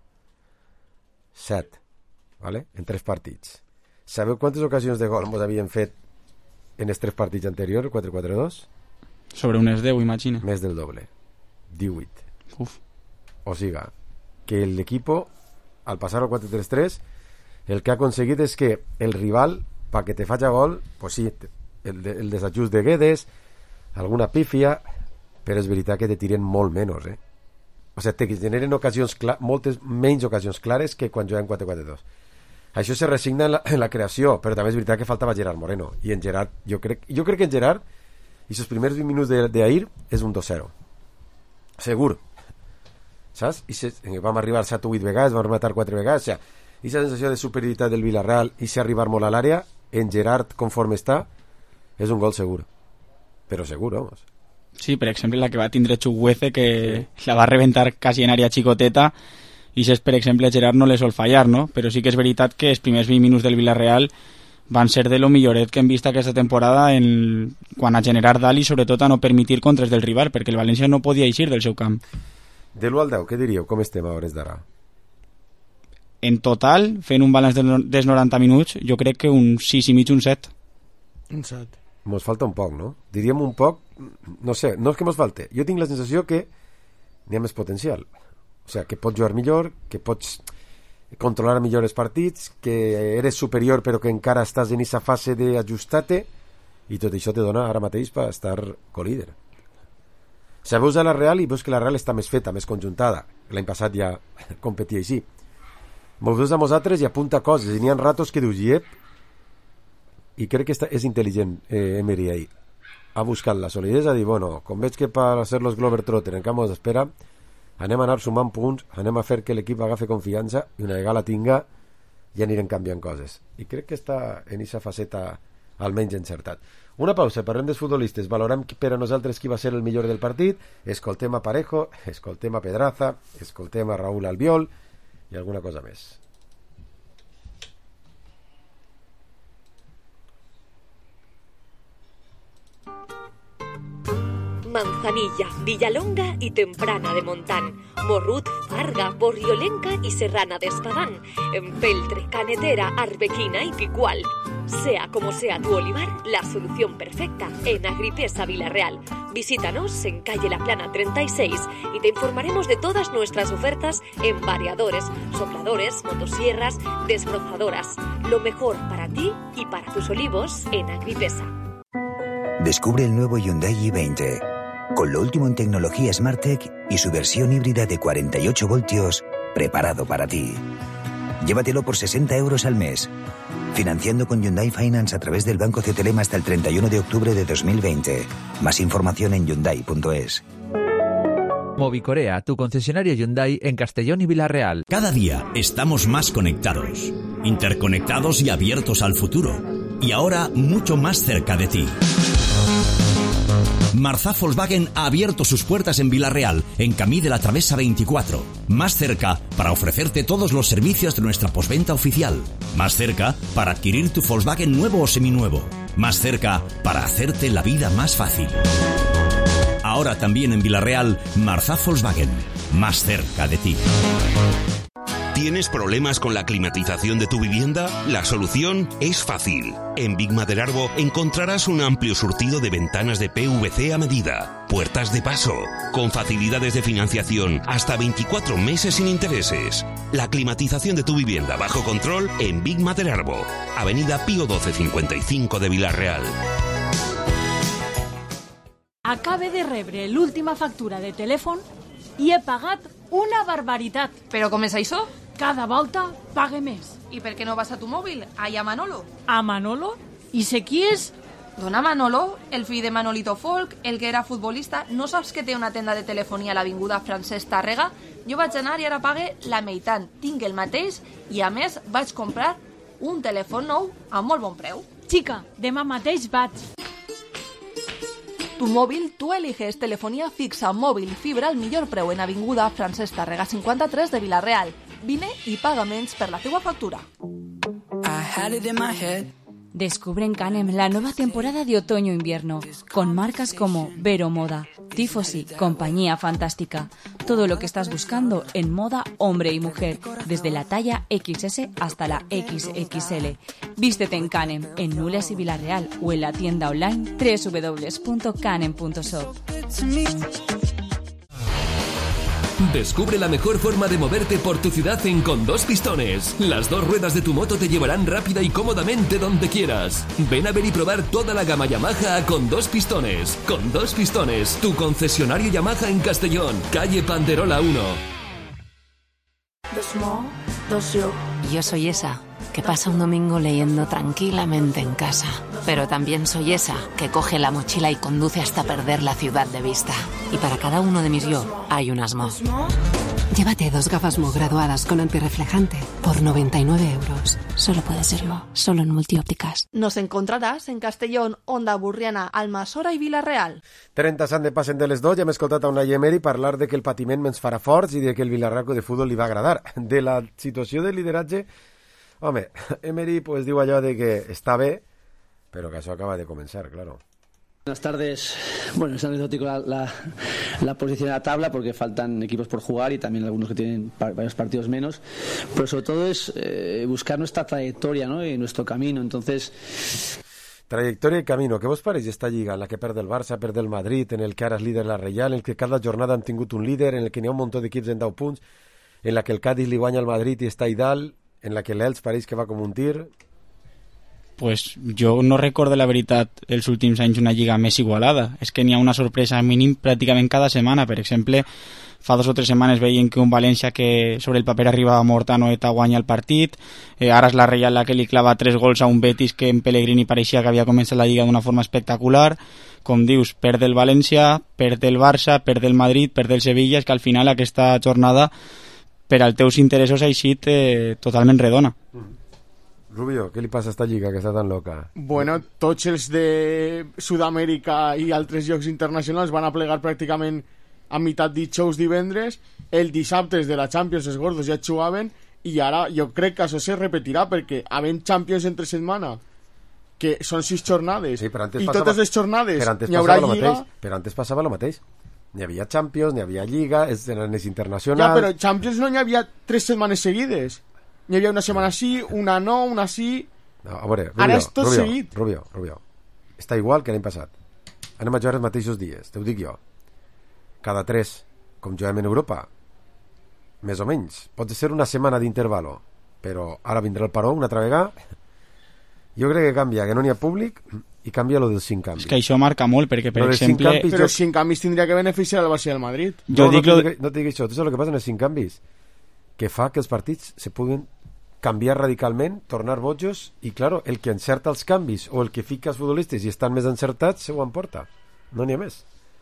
Set, vale? En tres partits. Sabeu quantes ocasions de gol mos havien fet en els tres partits anteriors, quatre quatre dos? Sobre unes deu, imagina. Més del doble. divuit. Uf. O sigui, que l'equipo, al passar al quatre tres tres, el que ha aconseguit és que el rival, pa que te faci gol, pues sí, el, de, el desajust de Guedes, alguna pífia, però és veritat que te tiren molt menys, eh? O sigui, te generen ocasions clar, moltes menys ocasions clares que quan juguem quatre quatre dos. Això se resigna en la, en la creació, però també és veritat que faltava Gerard Moreno, i en Gerard, jo crec, jo crec que en Gerard, i els primers vint minuts d'ahir és un dos zero. Segur. Saps? I se, vam arribar set o vuit vegades, vam rematar quatre vegades, o sigui, i la sensació de superioritat del Villarreal i si arribar molt a l'àrea, en Gerard, conforme està, és un gol segur. Però segur, vamos. Sí, per exemple, la que va tindre Chukwueze, que sí. La va reventar quasi en àrea xicoteta, i si és, per exemple, Gerard no le sol fallar, no? Però sí que és veritat que els primers vint minuts del Villarreal van ser de lo milloret que hem vist aquesta temporada en, quan a generar dalt i sobretot a no permitir contres del rival, perquè el València no podia eixir del seu camp. De l'u al deu, què diríeu? Com estem a hores d'ara? En total, fent un balanç dels noranta minuts, jo crec que un sis i mig, un set. Un set. Mos falta un poc, no? Diríem un poc, no sé, no és que mos falte. Jo tinc la sensació que n'hi ha més potencial. O sigui, que pots jugar millor, que pots controlar millor els partits, que eres superior però que encara estàs en aquesta fase d'ajustar-te, i tot això te dona ara mateix per estar co-líder. O sigui, veus a la Real i veus que la Real està més feta, més conjuntada. L'any passat ja competia així. Mos veus a nosaltres i apunta coses, i n'hi ha ratos que dius, iep, i crec que està, és intel·ligent eh, Emery ahí. Ha buscat la solidesa, dir, bueno, com veig que per ser los Globetrotter en camp d'espera, anem a anar sumant punts, anem a fer que l'equip agafi confiança i una vegada la tinga ja anirem canviant coses. I crec que està en aquesta faceta almenys encertat. Una pausa, parlem dels futbolistes, valorem per a nosaltres qui va ser el millor del partit, escoltem a Parejo, escoltem a Pedraza, escoltem a Raúl Albiol i alguna cosa més. Manzanilla, Villalonga y Temprana de Montán, Morrut, Farga, Borriolenca y Serrana de Espadán, Empeltre, Canetera, Arbequina y Picual. Sea como sea tu olivar, la solución perfecta en Agripesa Villarreal. Visítanos en calle La Plana treinta y seis y te informaremos de todas nuestras ofertas en variadores, sopladores, motosierras, desbrozadoras. Lo mejor para ti y para tus olivos en Agripesa. Descubre el nuevo Hyundai i veinte. Con lo último en tecnología SmartTech y su versión híbrida de cuarenta y ocho voltios, preparado para ti. Llévatelo por sesenta euros al mes. Financiando con Hyundai Finance a través del Banco C T L M hasta el treinta y uno de octubre de dos mil veinte. Más información en hyundai punto es. Movicorea, tu concesionario Hyundai en Castellón y Villarreal. Cada día estamos más conectados, interconectados y abiertos al futuro. Y ahora mucho más cerca de ti. Marzá Volkswagen ha abierto sus puertas en Villarreal, en Camí de la Travesa veinticuatro. Más cerca para ofrecerte todos los servicios de nuestra postventa oficial. Más cerca para adquirir tu Volkswagen nuevo o seminuevo. Más cerca para hacerte la vida más fácil. Ahora también en Villarreal, Marzá Volkswagen. Más cerca de ti. ¿Tienes problemas con la climatización de tu vivienda? La solución es fácil. En Big Maderarbo encontrarás un amplio surtido de ventanas de P V C a medida, puertas de paso, con facilidades de financiación hasta veinticuatro meses sin intereses. La climatización de tu vivienda bajo control en Big Maderarbo, Avenida Pío doce cincuenta y cinco de Villarreal. Acabe de rebre l'última factura de telèfon i he pagat una barbaritat. Però com és això? Cada volta pague més. I per què no vas a tu mòbil? Allà a Manolo. A Manolo? I sé qui és? Dona Manolo, el fill de Manolito Folk, el que era futbolista. No saps que té una tenda de telefonia a l'avinguda Francesc Tàrrega? Jo vaig anar i ara pague la meitat. Tinc el mateix i, a més, vaig comprar un telèfon nou a molt bon preu. Xica, demà mateix vaig. Tu móvil, tú eliges telefonía fixa, móvil, fibra al millor preu en avinguda Francesc Tàrrega cinquanta-tres de Villarreal. Vine i paga menys per la teua factura. I had it in my head. Descubre en Canem la nueva temporada de otoño-invierno, con marcas como Vero Moda, Tifosi, Compañía Fantástica. Todo lo que estás buscando en moda hombre y mujer, desde la talla equis ese hasta la equis equis ele. Vístete en Canem, en Nules y Villarreal, o en la tienda online doble u doble u doble u punto canem punto shop. Descubre la mejor forma de moverte por tu ciudad en Con Dos Pistones. Las dos ruedas de tu moto te llevarán rápida y cómodamente donde quieras. Ven a ver y probar toda la gama Yamaha a Con Dos Pistones. Con Dos Pistones, tu concesionario Yamaha en Castellón, calle Panderola uno. Dos mo, dos yo. Yo soy esa que pasa un domingo leyendo tranquilamente en casa. Pero también soy esa que coge la mochila y conduce hasta perder la ciudad de vista. Y para cada uno de mis yo hay unas mo. Llévate dos gafas Mo graduadas con antirreflejante por noventa y nueve euros. Solo puede ser Mo, solo en Multiópticas. Nos encontraràs en Castellón, Onda Burriana, Almassora i Vila-real. trenta s'han de passen de les dos, ja hem escoltat a Unai Emery parlar de que el patiment ens farà forts i de que el Villarreal de futbol li va agradar. De la situació de lideratge, home, Emery pues diu allò de que està bé, però que això acaba de començar, claro. Buenas tardes. Bueno, es anecdótico la, la, la posición de la tabla porque faltan equipos por jugar y también algunos que tienen par, varios partidos menos. Pero sobre todo es eh, buscar nuestra trayectoria, ¿no? Y nuestro camino. Entonces... Trayectoria i camino. Què vos pareix esta lliga en la que perd el Barça, perd el Madrid, en el que ara és líder la Reial, en el que cada jornada han tingut un líder, en el que n'hi ha un munt d'equips en deu punts, en la que el Cádiz li guanya al Madrid i està a dalt, en la que l'Elx pareix que va com un tir... Pues jo no recordo la veritat els últims anys una lliga més igualada. És que n'hi ha una sorpresa mínim pràcticament cada setmana. Per exemple, fa dos o tres setmanes veiem que un València que sobre el paper arribava mort a Noeta guanya el partit, eh, ara és la Reial la que li clava tres gols a un Betis que en Pellegrini pareixia que havia començat la lliga d'una forma espectacular. Com dius, perd el València, perd el Barça, perd el Madrid, perd el Sevilla. És que al final aquesta jornada per als teus interessos ha eixit eh, totalment redona. Rubio, què li passa a esta lliga que està tan loca? Bueno, tots els de Sud-amèrica i altres llocs internacionals van a plegar pràcticament a meitat dijous divendres. El dissabte de la Champions els gordos ja jugaven i ara jo crec que això se repetirà perquè havent Champions entre setmana que són sis jornades sí, i totes les jornades hi haurà lliga. Però antes passava el mateix. N'hi havia Champions, n'hi havia Lliga, eren les internacionals... Ja, però Champions no n'hi havia tres setmanes seguides. N'hi havia una setmana sí, una no, una sí... No, a veure, Rubio, ara és tot Rubio, seguit. Rubio, Rubio, està igual que l'any passat. Anem a jugar els mateixos dies, te ho dic jo. Cada tres, com juguem en Europa. Més o menys. Pot ser una setmana d'intervalo, però ara vindrà el paró una altra vegada. Jo crec que canvia, que no n'hi ha públic i canvia lo dels cinc canvis. És que això marca molt, perquè, per exemple... Canvis, però jo... cinc canvis tindria que beneficiar el Barça i el Madrid. Jo no, dic no, lo... no te dic això, tu saps el que passa en els cinc canvis? Que fa que els partits se puguen canviar radicalment, tornar bojos i, claro, el que encerta els canvis o el que fica els futbolistes i estan més encertats se ho emporta. No n'hi ha més.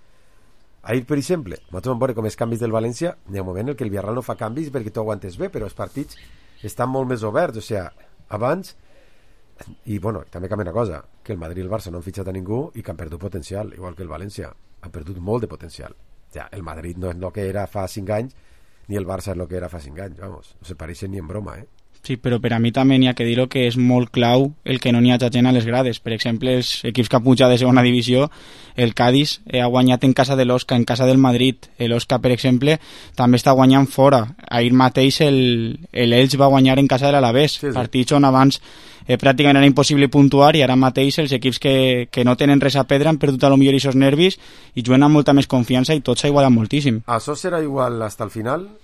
Ahir, per exemple, nosaltres vam veure com els canvis del València, n'hi ha un moment en què el Villarreal no fa canvis perquè tu aguantes bé, però els partits estan molt més oberts, o sigui, abans... I, bueno, també canvia una cosa, que el Madrid i el Barça no han fitxat a ningú i que han perdut potencial, igual que el València. Han perdut molt de potencial. Ja, el Madrid no és el que era fa cinc anys, ni el Barça és el que era fa cinc anys, vamos. No se pareixen ni en broma, eh? Sí, però per a mi també n'hi ha que dir-ho que és molt clau el que no n'hi hagi gent a les grades. Per exemple, els equips que han pujat de segona divisió, el Cádiz eh, ha guanyat en casa de l'Osca, en casa del Madrid. L'Osca, per exemple, també està guanyant fora. Ahir mateix l'Elx va guanyar en casa de l'Alavés. Sí, sí. Partits on abans eh, pràcticament era impossible puntuar i ara mateix els equips que, que no tenen res a perdre han perdut a lo millor aquests nervis i juguen amb molta més confiança i tot s'ha igualat moltíssim. Això serà igual hasta el final?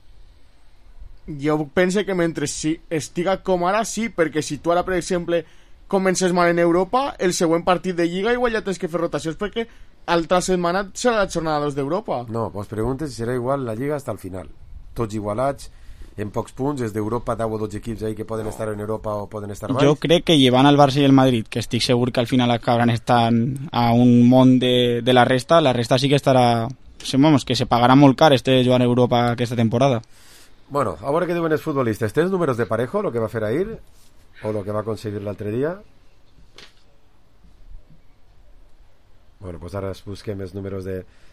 Jo penso que mentre si estiga com ara sí, perquè si tu ara per exemple comences mal en Europa, el següent partit de Lliga igual ja tens que fer rotacions perquè altra setmana serà la jornada dos d'Europa. No, vos preguntes si serà igual la Lliga hasta el final, tots igualats en pocs punts, des d'Europa deu o dotze equips ahí que poden estar en Europa o poden estar baix. Jo crec que llevant al Barça i el Madrid, que estic segur que al final acabaran estant a un món de, de la resta, la resta sí que estarà, vamos, que se pagarà molt car este jugar a Europa aquesta temporada. Bueno, a veure què diuen els futbolistes. Tens números de Parejo, lo que va fer ahir o lo que va aconseguir l'altre dia? Bueno, pues ara busquem els números de,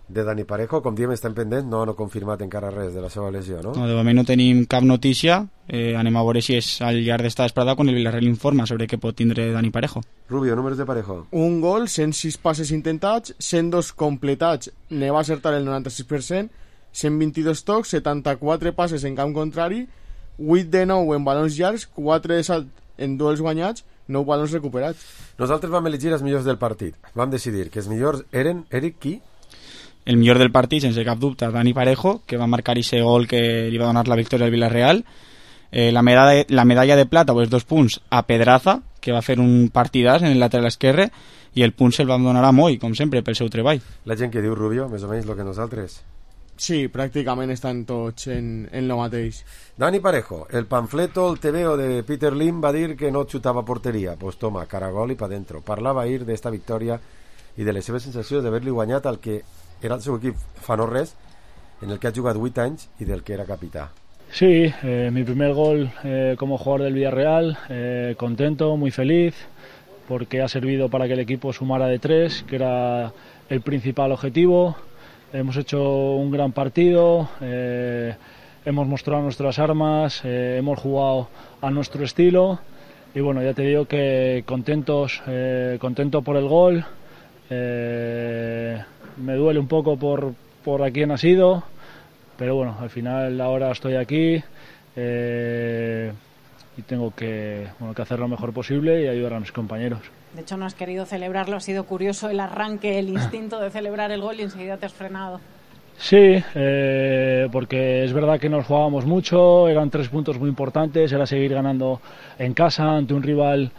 de Dani Parejo, com diem estem pendents, no han confirmat encara res de la seva lesió, no? No, de moment no tenim cap notícia, eh, anem a veure si és al llarg d'esta vesprada quan el Villarreal informa sobre què pot tindre Dani Parejo. Rubio, números de Parejo. Un gol, cent sis passes intentats, cent dos completats, ne va acertar el noranta-sis per cent, cent vint-i-dos tocs, setanta-quatre passes en camp contrari, vuit de nou en balons llargs, quatre de salt en duels guanyats, nou balons recuperats. Nosaltres vam elegir els millors del partit. Vam decidir que els millors eren, Eric, qui? El millor del partit, sense cap dubte, Dani Parejo, que va marcar ese gol que li va donar la victòria al Villarreal. Eh, la, medalla, la medalla de plata, pues dos punts a Pedraza, que va fer un partidàs en el lateral esquerre, i el punt se'l va donar a Moi, com sempre, pel seu treball. La gent que diu Rubio, més o menys el que nosaltres. Sí, pràcticament estan tots en, en lo mateix. Dani Parejo, el panfleto, el tebeo de Peter Lim va dir que no xutava porteria. Pues toma, caragol i pa dentro. Parlava ahir d'esta victòria i de les seves sensacions d'haver-li guanyat al que era el seu equip fa no res, en el que ha jugat vuit anys i del que era capità. Sí, eh, mi primer gol eh, como jugador del Villarreal, eh, contento, muy feliz, porque ha servido para que el equipo sumara de tres, que era el principal objetivo. Hemos hecho un gran partido, eh, hemos mostrado nuestras armas, eh, hemos jugado a nuestro estilo y bueno, ya te digo que contentos, eh, contento por el gol. Eh, me duele un poco por, por a quién ha sido, pero bueno, al final ahora estoy aquí eh, y tengo que, bueno, que hacer lo mejor posible y ayudar a mis compañeros. De hecho, no has querido celebrarlo, ha sido curioso el arranque, el instinto de celebrar el gol y enseguida te has frenado. Sí, eh, porque es verdad que nos jugábamos mucho, eran tres puntos muy importantes, era seguir ganando en casa ante un rival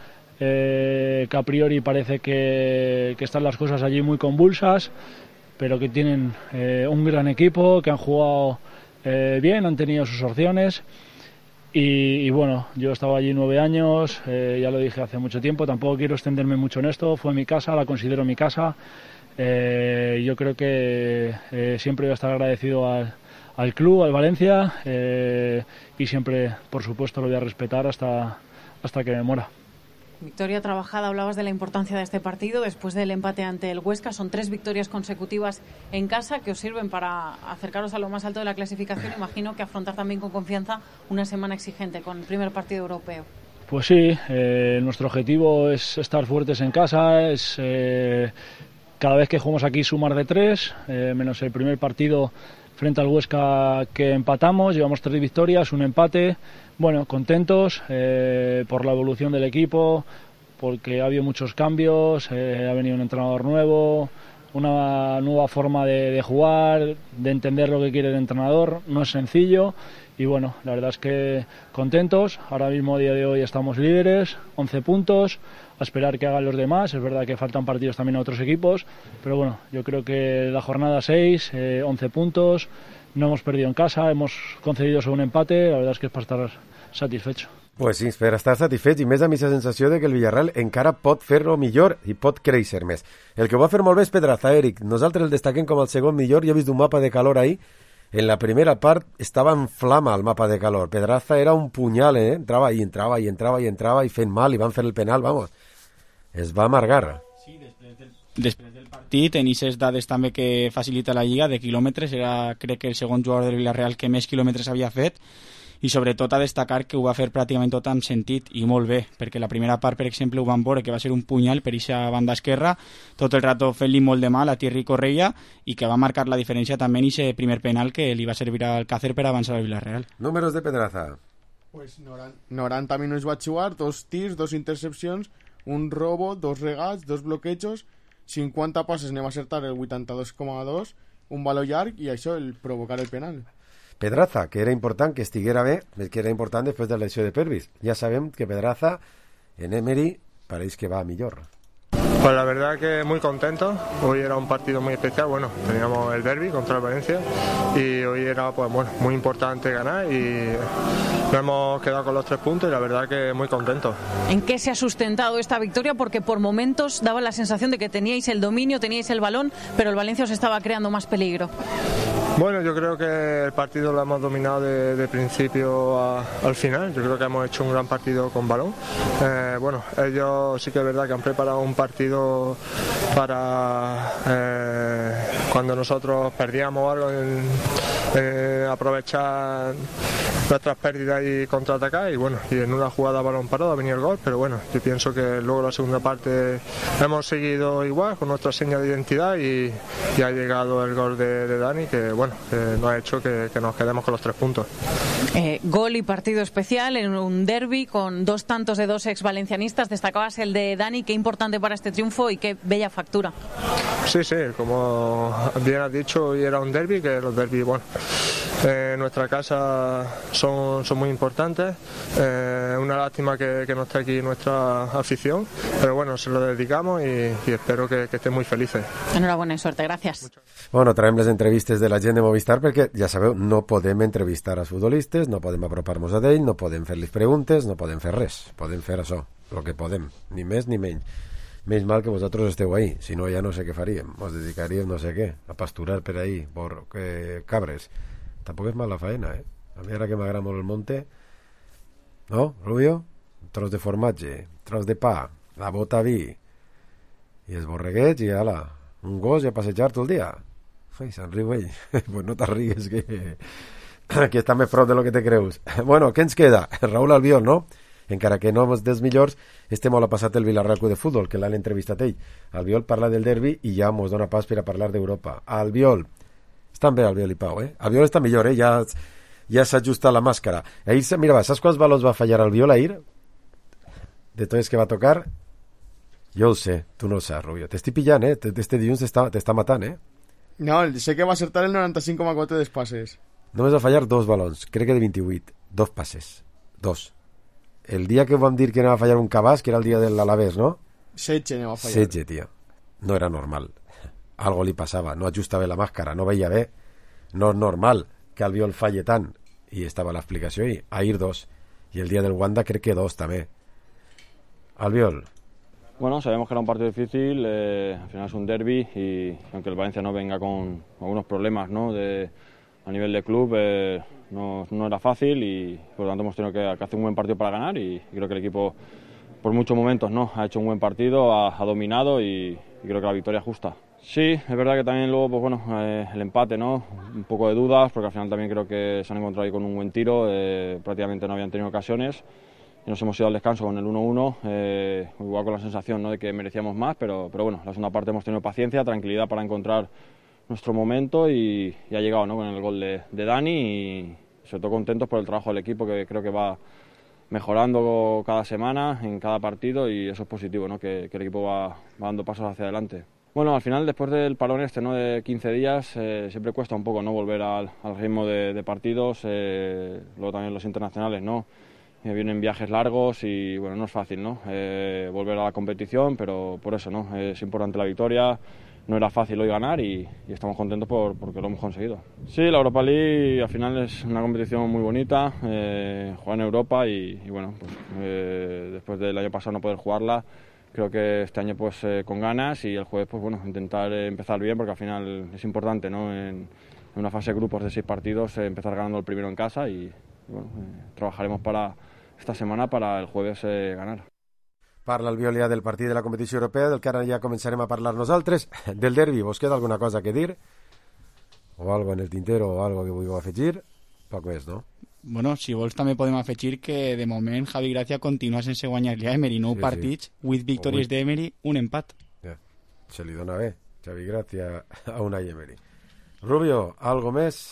eh, que a priori parece que, que están las cosas allí muy convulsas, pero que tienen eh, un gran equipo, que han jugado eh, bien, han tenido sus opciones. Y, y bueno, yo estaba allí nueve años, eh, ya lo dije hace mucho tiempo, tampoco quiero extenderme mucho en esto, fue mi casa, la considero mi casa. Eh, yo creo que eh, siempre voy a estar agradecido al, al club, al Valencia, eh, y siempre, por supuesto, lo voy a respetar hasta, hasta que me muera. Victoria trabajada, hablabas de la importancia de este partido después del empate ante el Huesca. Son tres victorias consecutivas en casa que os sirven para acercaros a lo más alto de la clasificación. Imagino que afrontar también con confianza una semana exigente con el primer partido europeo. Pues sí, eh, nuestro objetivo es estar fuertes en casa, es eh, cada vez que jugamos aquí sumar de tres, eh, menos el primer partido frente al Huesca que empatamos, llevamos tres victorias, un empate. Bueno, contentos eh, por la evolución del equipo, porque ha habido muchos cambios, eh, ha venido un entrenador nuevo, una nueva forma de, de jugar, de entender lo que quiere el entrenador, no es sencillo y bueno, la verdad es que contentos, ahora mismo a día de hoy estamos líderes, once puntos, a esperar que hagan los demás, es verdad que faltan partidos también a otros equipos, pero bueno, yo creo que la jornada seis, eh, once puntos, no hemos perdido en casa, hemos concedido solo un empate, la verdad es que es para estar satisfecho. Pues sí, per estar satisfet i més amb aquesta sensació de que el Villarreal encara pot fer-ho millor i pot créixer més. El que ho va fer molt bé és Pedraza, Eric. Nosaltres el destaquem com el segon millor. Jo he vist un mapa de calor ahí. En la primera part estava en flama el mapa de calor. Pedraza era un punyal, eh? Entrava i entrava i entrava i entrava i fent mal i van fer el penal, vamos. Es va amargar. Sí, després del, després del partit, en aquestes dades també que facilita la Lliga de quilòmetres, era crec que el segon jugador del Villarreal que més quilòmetres havia fet, i sobretot a destacar que ho va fer pràcticament tot amb sentit i molt bé, perquè la primera part, per exemple, ho van veure que va ser un punyal per aquesta banda esquerra, tot el rato fent-li molt de mal a Thierry Correia i que va marcar la diferència també en aquest primer penal que li va servir al Alcácer per avançar al Villarreal. Números de Pedraza. Pues noranta minuts va jugar, dos tirs, dos intercepcions, un robo, dos regats, dos bloquejos, cinquanta passes anem a acertar el vuitanta-dos coma dos, un valor llarg i això, el provocar el penal. Pedraza, que era important que estiguera bé, que era important després de la lesió de Pervis. Ja sabem que Pedraza en Emery pareix que va millor. Pues la verdad que muy contento. Hoy era un partido muy especial. Bueno, teníamos el derbi contra el Valencia y hoy era pues bueno muy importante ganar y nos hemos quedado con los tres puntos y la verdad que muy contento. ¿En qué se ha sustentado esta victoria? Porque por momentos daba la sensación de que teníais el dominio, teníais el balón, pero el Valencia os estaba creando más peligro. Bueno, yo creo que el partido lo hemos dominado de, de principio a, al final. Yo creo que hemos hecho un gran partido con balón. Eh, bueno, ellos sí que es verdad que han preparado un partido para eh, cuando nosotros perdíamos algo, en, eh, aprovechar nuestras pérdidas y contraatacar, y bueno, y en una jugada balón parado ha venido el gol, pero bueno, yo pienso que luego la segunda parte hemos seguido igual con nuestra seña de identidad y, y ha llegado el gol de, de Dani, que bueno, que nos ha hecho que, que nos quedemos con los tres puntos. Eh, gol y partido especial en un derbi con dos tantos de dos ex valencianistas. Destacabas el de Dani, qué importante para este triunfo y qué bella factura. Sí, sí, como bien has dicho, hoy era un derbi, que los derbis, bueno, en nuestra casa son, son muy importantes. Eh, una lástima que, que no esté aquí nuestra afición, pero bueno, se lo dedicamos y, y espero que, que estén muy felices. Enhorabuena y suerte, gracias. Bueno, traiem les entrevistes de la gent de Movistar perquè, ja sabeu, no podem entrevistar als futbolistes, no podem apropar-nos a d'ell, no podem fer-los preguntes, no podem fer res. Podem fer això, el que podem, ni més ni menys. Menys mal que vosaltres esteu ahí, si no ja no sé què faríem. Ens dedicaríem no sé què, a pasturar per ahí, por eh, cabres. Tampoc és mala faena, eh? A mi ara que m'agrada molt el monte, no, Rubio? Tros de formatge, tros de pa, la bota vi, i els borreguets, i ala, un gos i a passejar tot el dia. Ai, se'n riu ell. Pues no t'arrigues, que, que està més prop de lo que te creus. Bueno, què ens queda? Raúl Albiol, no? Encara que no és dels millors, este molt ha passat el Villarreal Club de Futbol, que l'han entrevistat ell. Albiol parla del derbi i ja mos dona pas per a parlar d'Europa. Albiol, estan bé Albiol i Pau, eh? Albiol està millor, eh? Ja, ja s'ajusta la màscara. Ahir, mira, va, saps quants balons va fallar Albiol ahir? De tots que va tocar? Jo ho sé, tu no ho saps, Rubio. T'estic pillant, eh? Este dilluns t'està matant, eh? No, sé que va acertar el noranta-cinc coma quatre dels passes. Només va fallar dos balons, crec que de vint-i-vuit. Dos passes. Dos. El dia que vam dir que anava a fallar un cabàs, que era el dia de l'Alavés, no? setze anava a fallar. setze, tio. No era normal. Algo li passava, no ajustava la màscara, no veia bé. No és normal que Albiol falle tant. I estava l'explicació ahí. Ahir dos. I el dia del Wanda crec que dos també. Albiol. Bueno, sabemos que era un partido difícil, eh, al final es un derbi y aunque el Valencia no venga con algunos problemas, ¿no? de, a nivel de club, eh, no, no era fácil y por lo tanto hemos tenido que, que hacer un buen partido para ganar y, y creo que el equipo por muchos momentos no ha hecho un buen partido, ha, ha dominado y, y creo que la victoria es justa. Sí, es verdad que también luego pues bueno, eh, el empate, ¿no? Un poco de dudas porque al final también creo que se han encontrado ahí con un buen tiro, eh, prácticamente no habían tenido ocasiones. Y nos hemos ido al descanso con el uno uno, eh, igual con la sensación, ¿no? de que merecíamos más, pero, pero bueno, la segunda parte hemos tenido paciencia, tranquilidad para encontrar nuestro momento y, y ha llegado, ¿no? con el gol de, de Dani y sobre todo contentos por el trabajo del equipo que creo que va mejorando cada semana, en cada partido y eso es positivo, ¿no? que, que el equipo va, va dando pasos hacia adelante. Bueno, al final después del parón este, ¿no? de quince días, eh, siempre cuesta un poco, ¿no? volver al, al ritmo de, de partidos, eh, luego también los internacionales, ¿no? Eh, vienen viajes largos y bueno, no es fácil, ¿no? Eh, volver a la competición, pero por eso, ¿no? Es importante la victoria, no era fácil hoy ganar y, y estamos contentos por, porque lo hemos conseguido. Sí, la Europa League al final es una competición muy bonita, eh, jugar en Europa y, y bueno, pues, eh, después del año pasado no poder jugarla, creo que este año pues eh, con ganas y el jueves pues bueno, intentar eh, empezar bien porque al final es importante, ¿no? En, en una fase de grupos de seis partidos eh, empezar ganando el primero en casa y, y bueno, eh, trabajaremos para esta setmana para el jueves eh, ganar. Parla el Violià del partit de la competició europea, del que ara ja començarem a parlar nosaltres. Del derbi, vos queda alguna cosa que dir? O algo en el tintero o algo que vulgueu afegir? Poc més, no? Bueno, si vols també podem afegir que de moment Javi Gracia continua sense guanyar-li a Emery, nou sí, partits, sí. vuit victòries d'Emery, un empat. Ja, se li dona bé, Javi Gracia a Unai Emery. Rubio, algo més?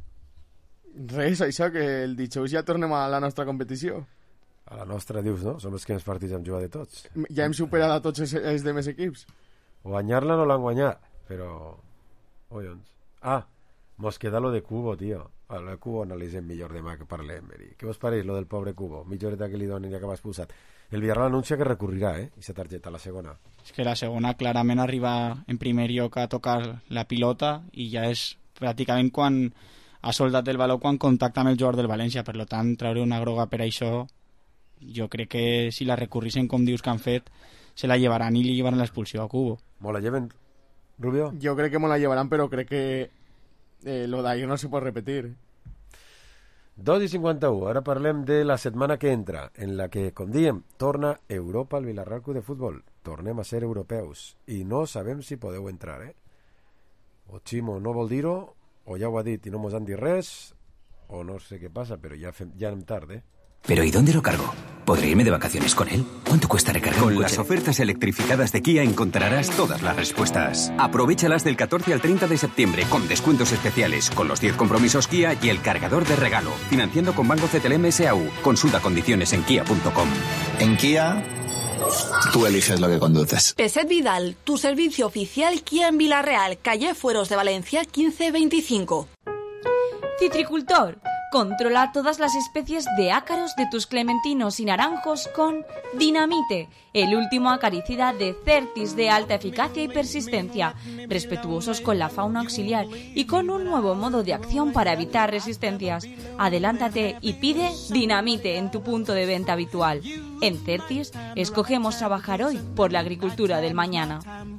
Res, això, que el dijous ja tornem a la nostra competició. A la nostra, dius, no? Som els que més partits hem jugat de tots. Ja hem superat a tots els, els demés equips. Guanyar-la no l'han guanyat, però... Oyons. Ah, mos queda lo de Cubo, tio. A lo de Cubo analitzem millor demà que parlem, Emery. Què vos pareix, lo del pobre Cubo? Mitja horeta que li donen i acaba expulsat. El Villarreal anuncia que recurrirà, eh? Aquesta targeta, la segona. És que la segona clarament arriba en primer lloc a tocar la pilota i ja és pràcticament quan ha soldat el valor quan contacta amb el jugador del València. Per tant, treure una groga per això, jo crec que si la recurrisen com dius que han fet, se la llevaran i li llevaran l'expulsió a Cubo. ¿Mo la lleven, Rubio? Jo crec que mo la llevaran, però crec que eh, lo d'ahir no se pot repetir. dos i cinquanta-u, ara parlem de la setmana que entra, en la que, com diem, torna Europa al Vilarreal Club de Futbol. Tornem a ser europeus i no sabem si podeu entrar, eh? O Ximo no vol dir-ho, o ja ho ha dit i no mos han dit res, o no sé què passa, però ja, fem, ja anem tard, eh? ¿Pero y dónde lo cargo? ¿Podré irme de vacaciones con él? ¿Cuánto cuesta recargar un Con coche? las ofertas electrificadas de Kia encontrarás todas las respuestas. Aprovéchalas del catorce al treinta de septiembre con descuentos especiales, con los diez compromisos Kia y el cargador de regalo. Financiando con Banco C T L M S A U. Consulta condiciones en kia punto com. En Kia, tú eliges lo que conduces. Peset Vidal, tu servicio oficial Kia en Vilarreal, calle Fueros de Valencia quince veinticinco. Citricultor. Controla todas las especies de ácaros de tus clementinos y naranjos con Dinamite, el último acaricida de Certis de alta eficacia y persistencia, respetuosos con la fauna auxiliar y con un nuevo modo de acción para evitar resistencias. Adelántate y pide Dinamite en tu punto de venta habitual. En Certis, escogemos trabajar hoy por la agricultura del mañana.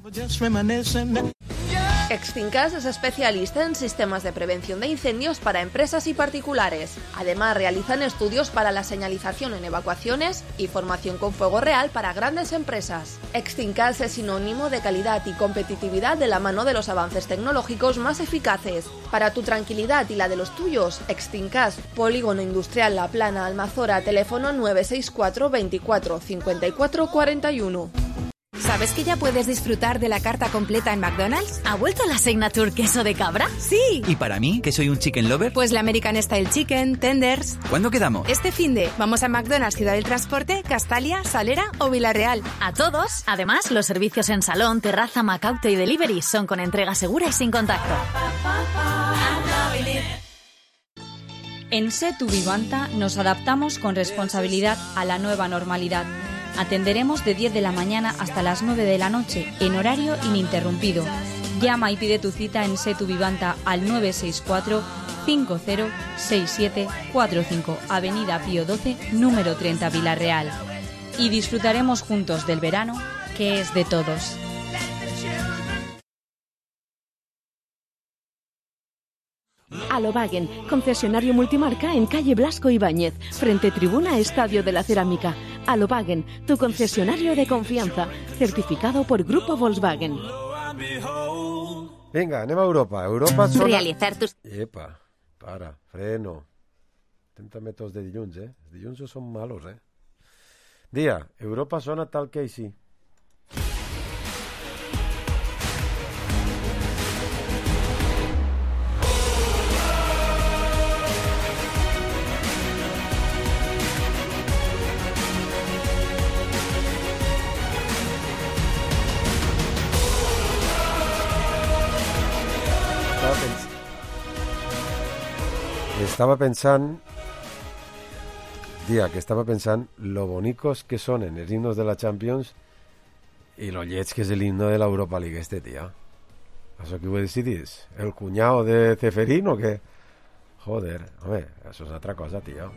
Extincas es especialista en sistemas de prevención de incendios para empresas y particulares. Además, realizan estudios para la señalización en evacuaciones y formación con fuego real para grandes empresas. Extincas es sinónimo de calidad y competitividad de la mano de los avances tecnológicos más eficaces. Para tu tranquilidad y la de los tuyos, Extincas, Polígono Industrial La Plana, Almazora, teléfono nueve seis cuatro veinticuatro cincuenta y cuatro cuarenta y uno. ¿Sabes que ya puedes disfrutar de la carta completa en McDonald's? ¿Ha vuelto la Signature queso de cabra? ¡Sí! ¿Y para mí, que soy un chicken lover? Pues la American Style Chicken, Tenders... ¿Cuándo quedamos? Este finde, vamos a McDonald's Ciudad del Transporte, Castalia, Salera o Vilarreal. A todos. Además, los servicios en salón, terraza, Macaute y delivery son con entrega segura y sin contacto. En Setu Vivanta nos adaptamos con responsabilidad a la nueva normalidad. Atenderemos de diez de la mañana hasta las nueve de la noche, en horario ininterrumpido. Llama y pide tu cita en Setu Vivanta al nueve seis cuatro cinco cero seis siete cuatro cinco, Avenida Pío doce, número treinta, Vilarreal. Y disfrutaremos juntos del verano, que es de todos. Alobagen, concesionario multimarca en calle Blasco Ibáñez, frente tribuna Estadio de la Cerámica. Alobagen, tu concesionario de confianza, certificado por Grupo Volkswagen. Vinga, anem a Europa. Europa sona... Realizar tus... Epa, para, freno. trenta metros de dilluns, eh? Els dilluns són malos, eh? Dia, Europa sona tal que així. Estava pensant, dia, que estava pensant lo bonicos que sonen els himnos de la Champions i lo lleig que és l'himno de l'Europa League este, tia. Això que ho decidís? El cunyao de Ceferín o què? Joder, home, això és altra cosa, tio.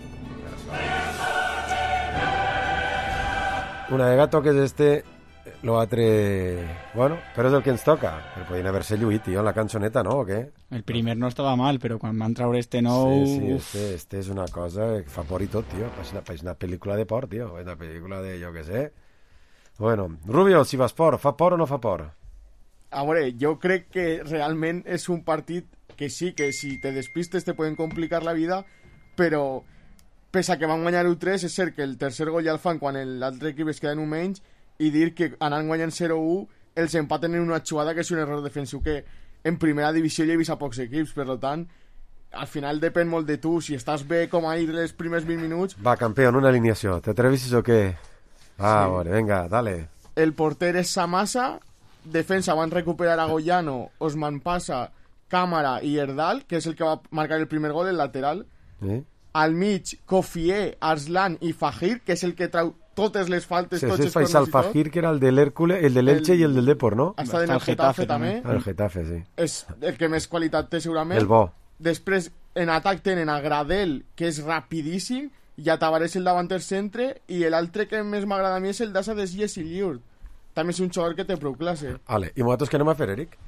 Una vegada toques este, lo altre... Bueno, però és el que ens toca. Però podien haver-se lluït, tio, en la cançoneta, no? O què? El primer no estava mal, però quan van treure este nou... Sí, sí, este, este és una cosa que fa por i tot, tio. És una, és una pel·lícula de por, tio. És una pel·lícula de, jo què sé. Bueno, Rubio, si va esport, fa por o no fa por? A veure, jo crec que realment és un partit que sí, que si te despistes te poden complicar la vida, però pese a que van guanyar u tres, és cert que el tercer gol ja el fan quan l'altre equip es queda en un menys, i dir que anant guanyant zero u els empaten en una jugada que és un error defensiu que en primera divisió ja he vist a pocs equips, per tant al final depèn molt de tu, si estàs bé com ahir els primers vint minuts. Va, campió, una alineació, t'atrevis o què? Ah, sí. Bueno, venga, dale. El porter és Samasa, defensa van recuperar a Goyano, Osman Pasa, Cámara i Erdal, que és el que va marcar el primer gol, el lateral. ¿Eh? Al mig, Kofié, Arslan i Fajir, que és el que trau totes les faltes, sí, tots els corners i tot. Fajir, que era el de l'Hércules, el de l'Elche el... i el del Depor, no? Està en el Getafe, també. El Getafe, sí. És el que més qualitat té, segurament. El bo. Després, en atac tenen a Gradel, que és rapidíssim, i a Tavares el davanter centre, i l'altre que més m'agrada a mi és el d'Assa de Gies i Lliurt. També és un jugador que té prou classe. Vale, i nosaltres què anem a fer, Eric?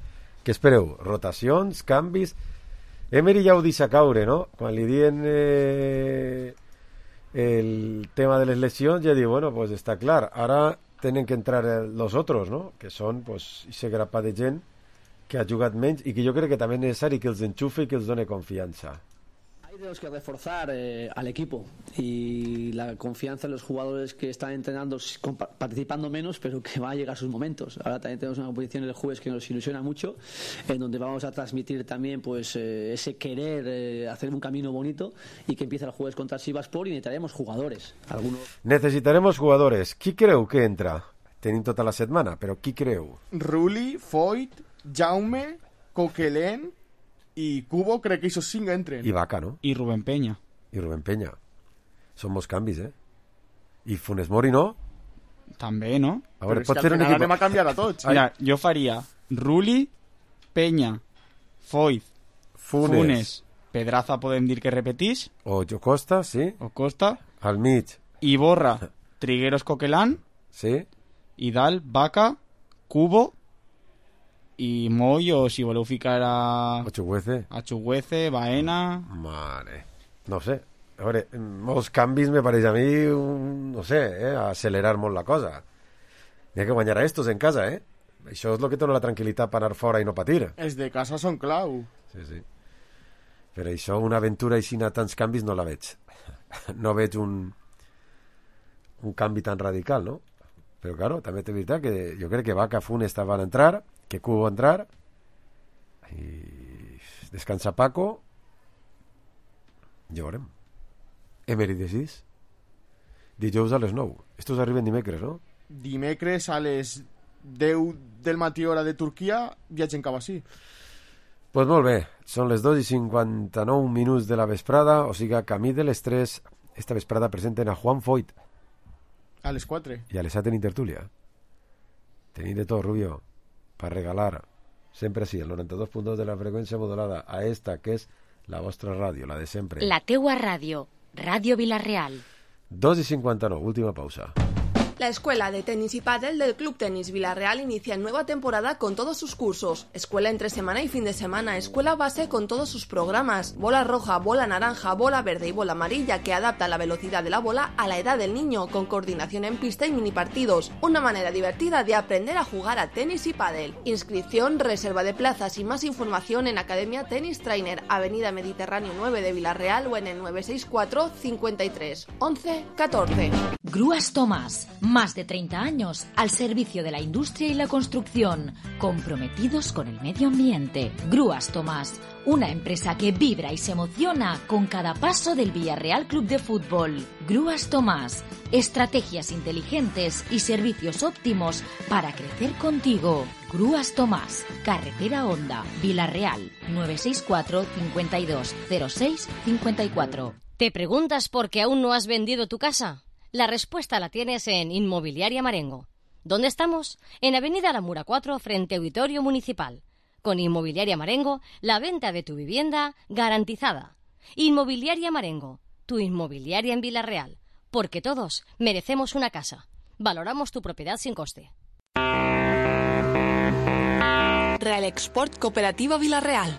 Què espereu? Rotacions, canvis? Emery ja ho deixa caure, no? Quan li diuen eh, el tema de les lesions, ja diu, bueno, pues està clar, ara tenen que entrar los otros, no? Que són, pues, ese grapà de gent que ha jugat menys i que jo crec que també és necessari que els enxufe i que els done confiança. Tenemos que reforzar eh, al equipo y la confianza en los jugadores que están entrenando, participando menos, pero que va a llegar sus momentos. Ahora también tenemos una competición el jueves que nos ilusiona mucho, en donde vamos a transmitir también pues eh, ese querer eh, hacer un camino bonito y que empieza el jueves contra Sivaspor y necesitaremos jugadores. Algunos... Necesitaremos jugadores. Qui creu que entra? Tenim tota la setmana, però qui creu? Rulli, Foyt, Jaume, Coquelin i Cubo, crec que esos cinc entren. I Vaca, no? I Rubén Peña. I Rubén Peña. Són molts canvis, eh? I Funes Mori, no? També, no? A veure, Però és pot que fer al un final equip... anem a canviar a tots. Mira, jo faria Rulli, Peña, Foyt, Funes. Funes, Pedraza podem dir que repetís. O Jo Costa, sí. O Costa. Al mig. Iborra, Trigueros, Coquelin. Sí. I dalt, Vaca, Cubo i Moy, o si voleu ficar a... O Chuguece. A Chuguece, Baena... Mare... No sé. A veure, molts canvis me pareix a mi, un, no sé, eh, accelerar molt la cosa. N'hi ha que guanyar a estos en casa, eh? Això és el que dona la tranquil·litat per anar fora i no patir. Els de casa són clau. Sí, sí. Per això una aventura així a tants canvis no la veig. No veig un, un canvi tan radical, no? Però, claro, també té veritat que jo crec que Vaca, Funes van a entrar, que Cubo a entrar, i descansa Paco, ja veurem. Emery decidís. Dijous a les nou. Estos arriben dimecres, no? Dimecres a les deu del matí hora de Turquia viatgen cap així. Pues molt bé, són les dos i cinquanta-nou minuts de la vesprada, o sigui, camí de les tres, esta vesprada presenten a Juan Foyt. A les quatre. I a les set tenim tertúlia. Tenim de tot, Rubio, per regalar. Sempre sí, el noranta-dos punt dos de la freqüència modulada a esta, que és la vostra ràdio, la de sempre. La teua ràdio, Ràdio Vila-real. dos i cinquanta-nou, última pausa. La Escuela de Tenis y Pádel del Club Tenis Vila-real inicia nueva temporada con todos sus cursos. Escuela entre semana y fin de semana. Escuela base con todos sus programas. Bola roja, bola naranja, bola verde y bola amarilla, que adapta la velocidad de la bola a la edad del niño, con coordinación en pista y mini partidos. Una manera divertida de aprender a jugar a tenis y pádel. Inscripción, reserva de plazas y más información en Academia Tenis Trainer, Avenida Mediterráneo nueve de Vila-real o en el nueve seis cuatro, cincuenta y tres, once, catorce. Grúas Tomás. Más de treinta años al servicio de la industria y la construcción, comprometidos con el medio ambiente. Grúas Tomás, una empresa que vibra y se emociona con cada paso del Villarreal Club de Fútbol. Grúas Tomás, estrategias inteligentes y servicios óptimos para crecer contigo. Grúas Tomás, Carretera Honda, Vila-real, nueve seis cuatro, cincuenta y dos, cero seis, cincuenta y cuatro. ¿Te preguntas por qué aún no has vendido tu casa? La respuesta la tienes en Inmobiliaria Marengo. ¿Dónde estamos? En Avenida La Mura cuatro, frente a Auditorio Municipal. Con Inmobiliaria Marengo, la venta de tu vivienda garantizada. Inmobiliaria Marengo, tu inmobiliaria en Vila-real. Porque todos merecemos una casa. Valoramos tu propiedad sin coste. Real Export Cooperativa Vila-real.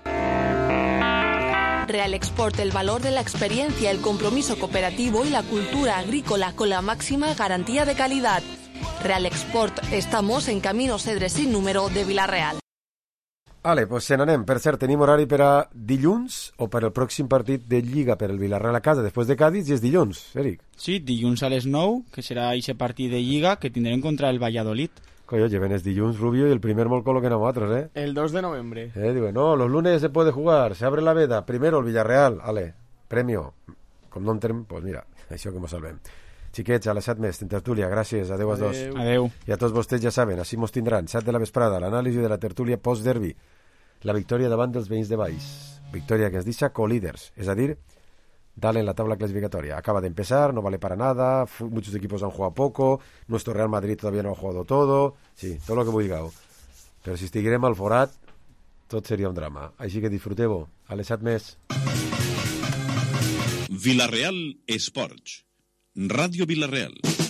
Real Export, el valor de la experiencia, el compromiso cooperativo y la cultura agrícola con la máxima garantía de calidad. Real Export, estamos en Camino Cedre sin número de Vila-real. Vale, pues se n'anem. Per cert, tenim horari per a dilluns o per al pròxim partit de Lliga per el Vila-real a casa després de Cádiz, i és dilluns, Eric. Sí, dilluns a les nou, que serà aquest partit de Lliga que tindrem contra el Valladolid. Coño, lleven es dilluns, Rubio, y el primer molcolo que nosotros, ¿eh? El dos de noviembre. Eh, digo, no, los lunes se puede jugar, se abre la veda. Primero el Villarreal, ale, premio. Com no entrem, pues mira, això que mos salvem. Xiquets, a les set més, en tertúlia, gràcies, adeu als dos. Adeu. I a tots vostès ja saben, així mos tindran, set de la vesprada, l'anàlisi de la tertúlia post-derbi, la victòria davant dels veïns de Baix. Victòria que ens deixa co-líders, és a dir, dale en la tabla clasificatoria. Acaba de empezar, no vale para nada, muchos equipos han jugado poco, nuestro Real Madrid todavía no ha jugado todo, sí, todo lo que vulgueu. Però si estiguérem al forat, tot seria un drama. Així que disfruteu-ho. A les set més. Vila-real Esports. Ràdio Vila-real.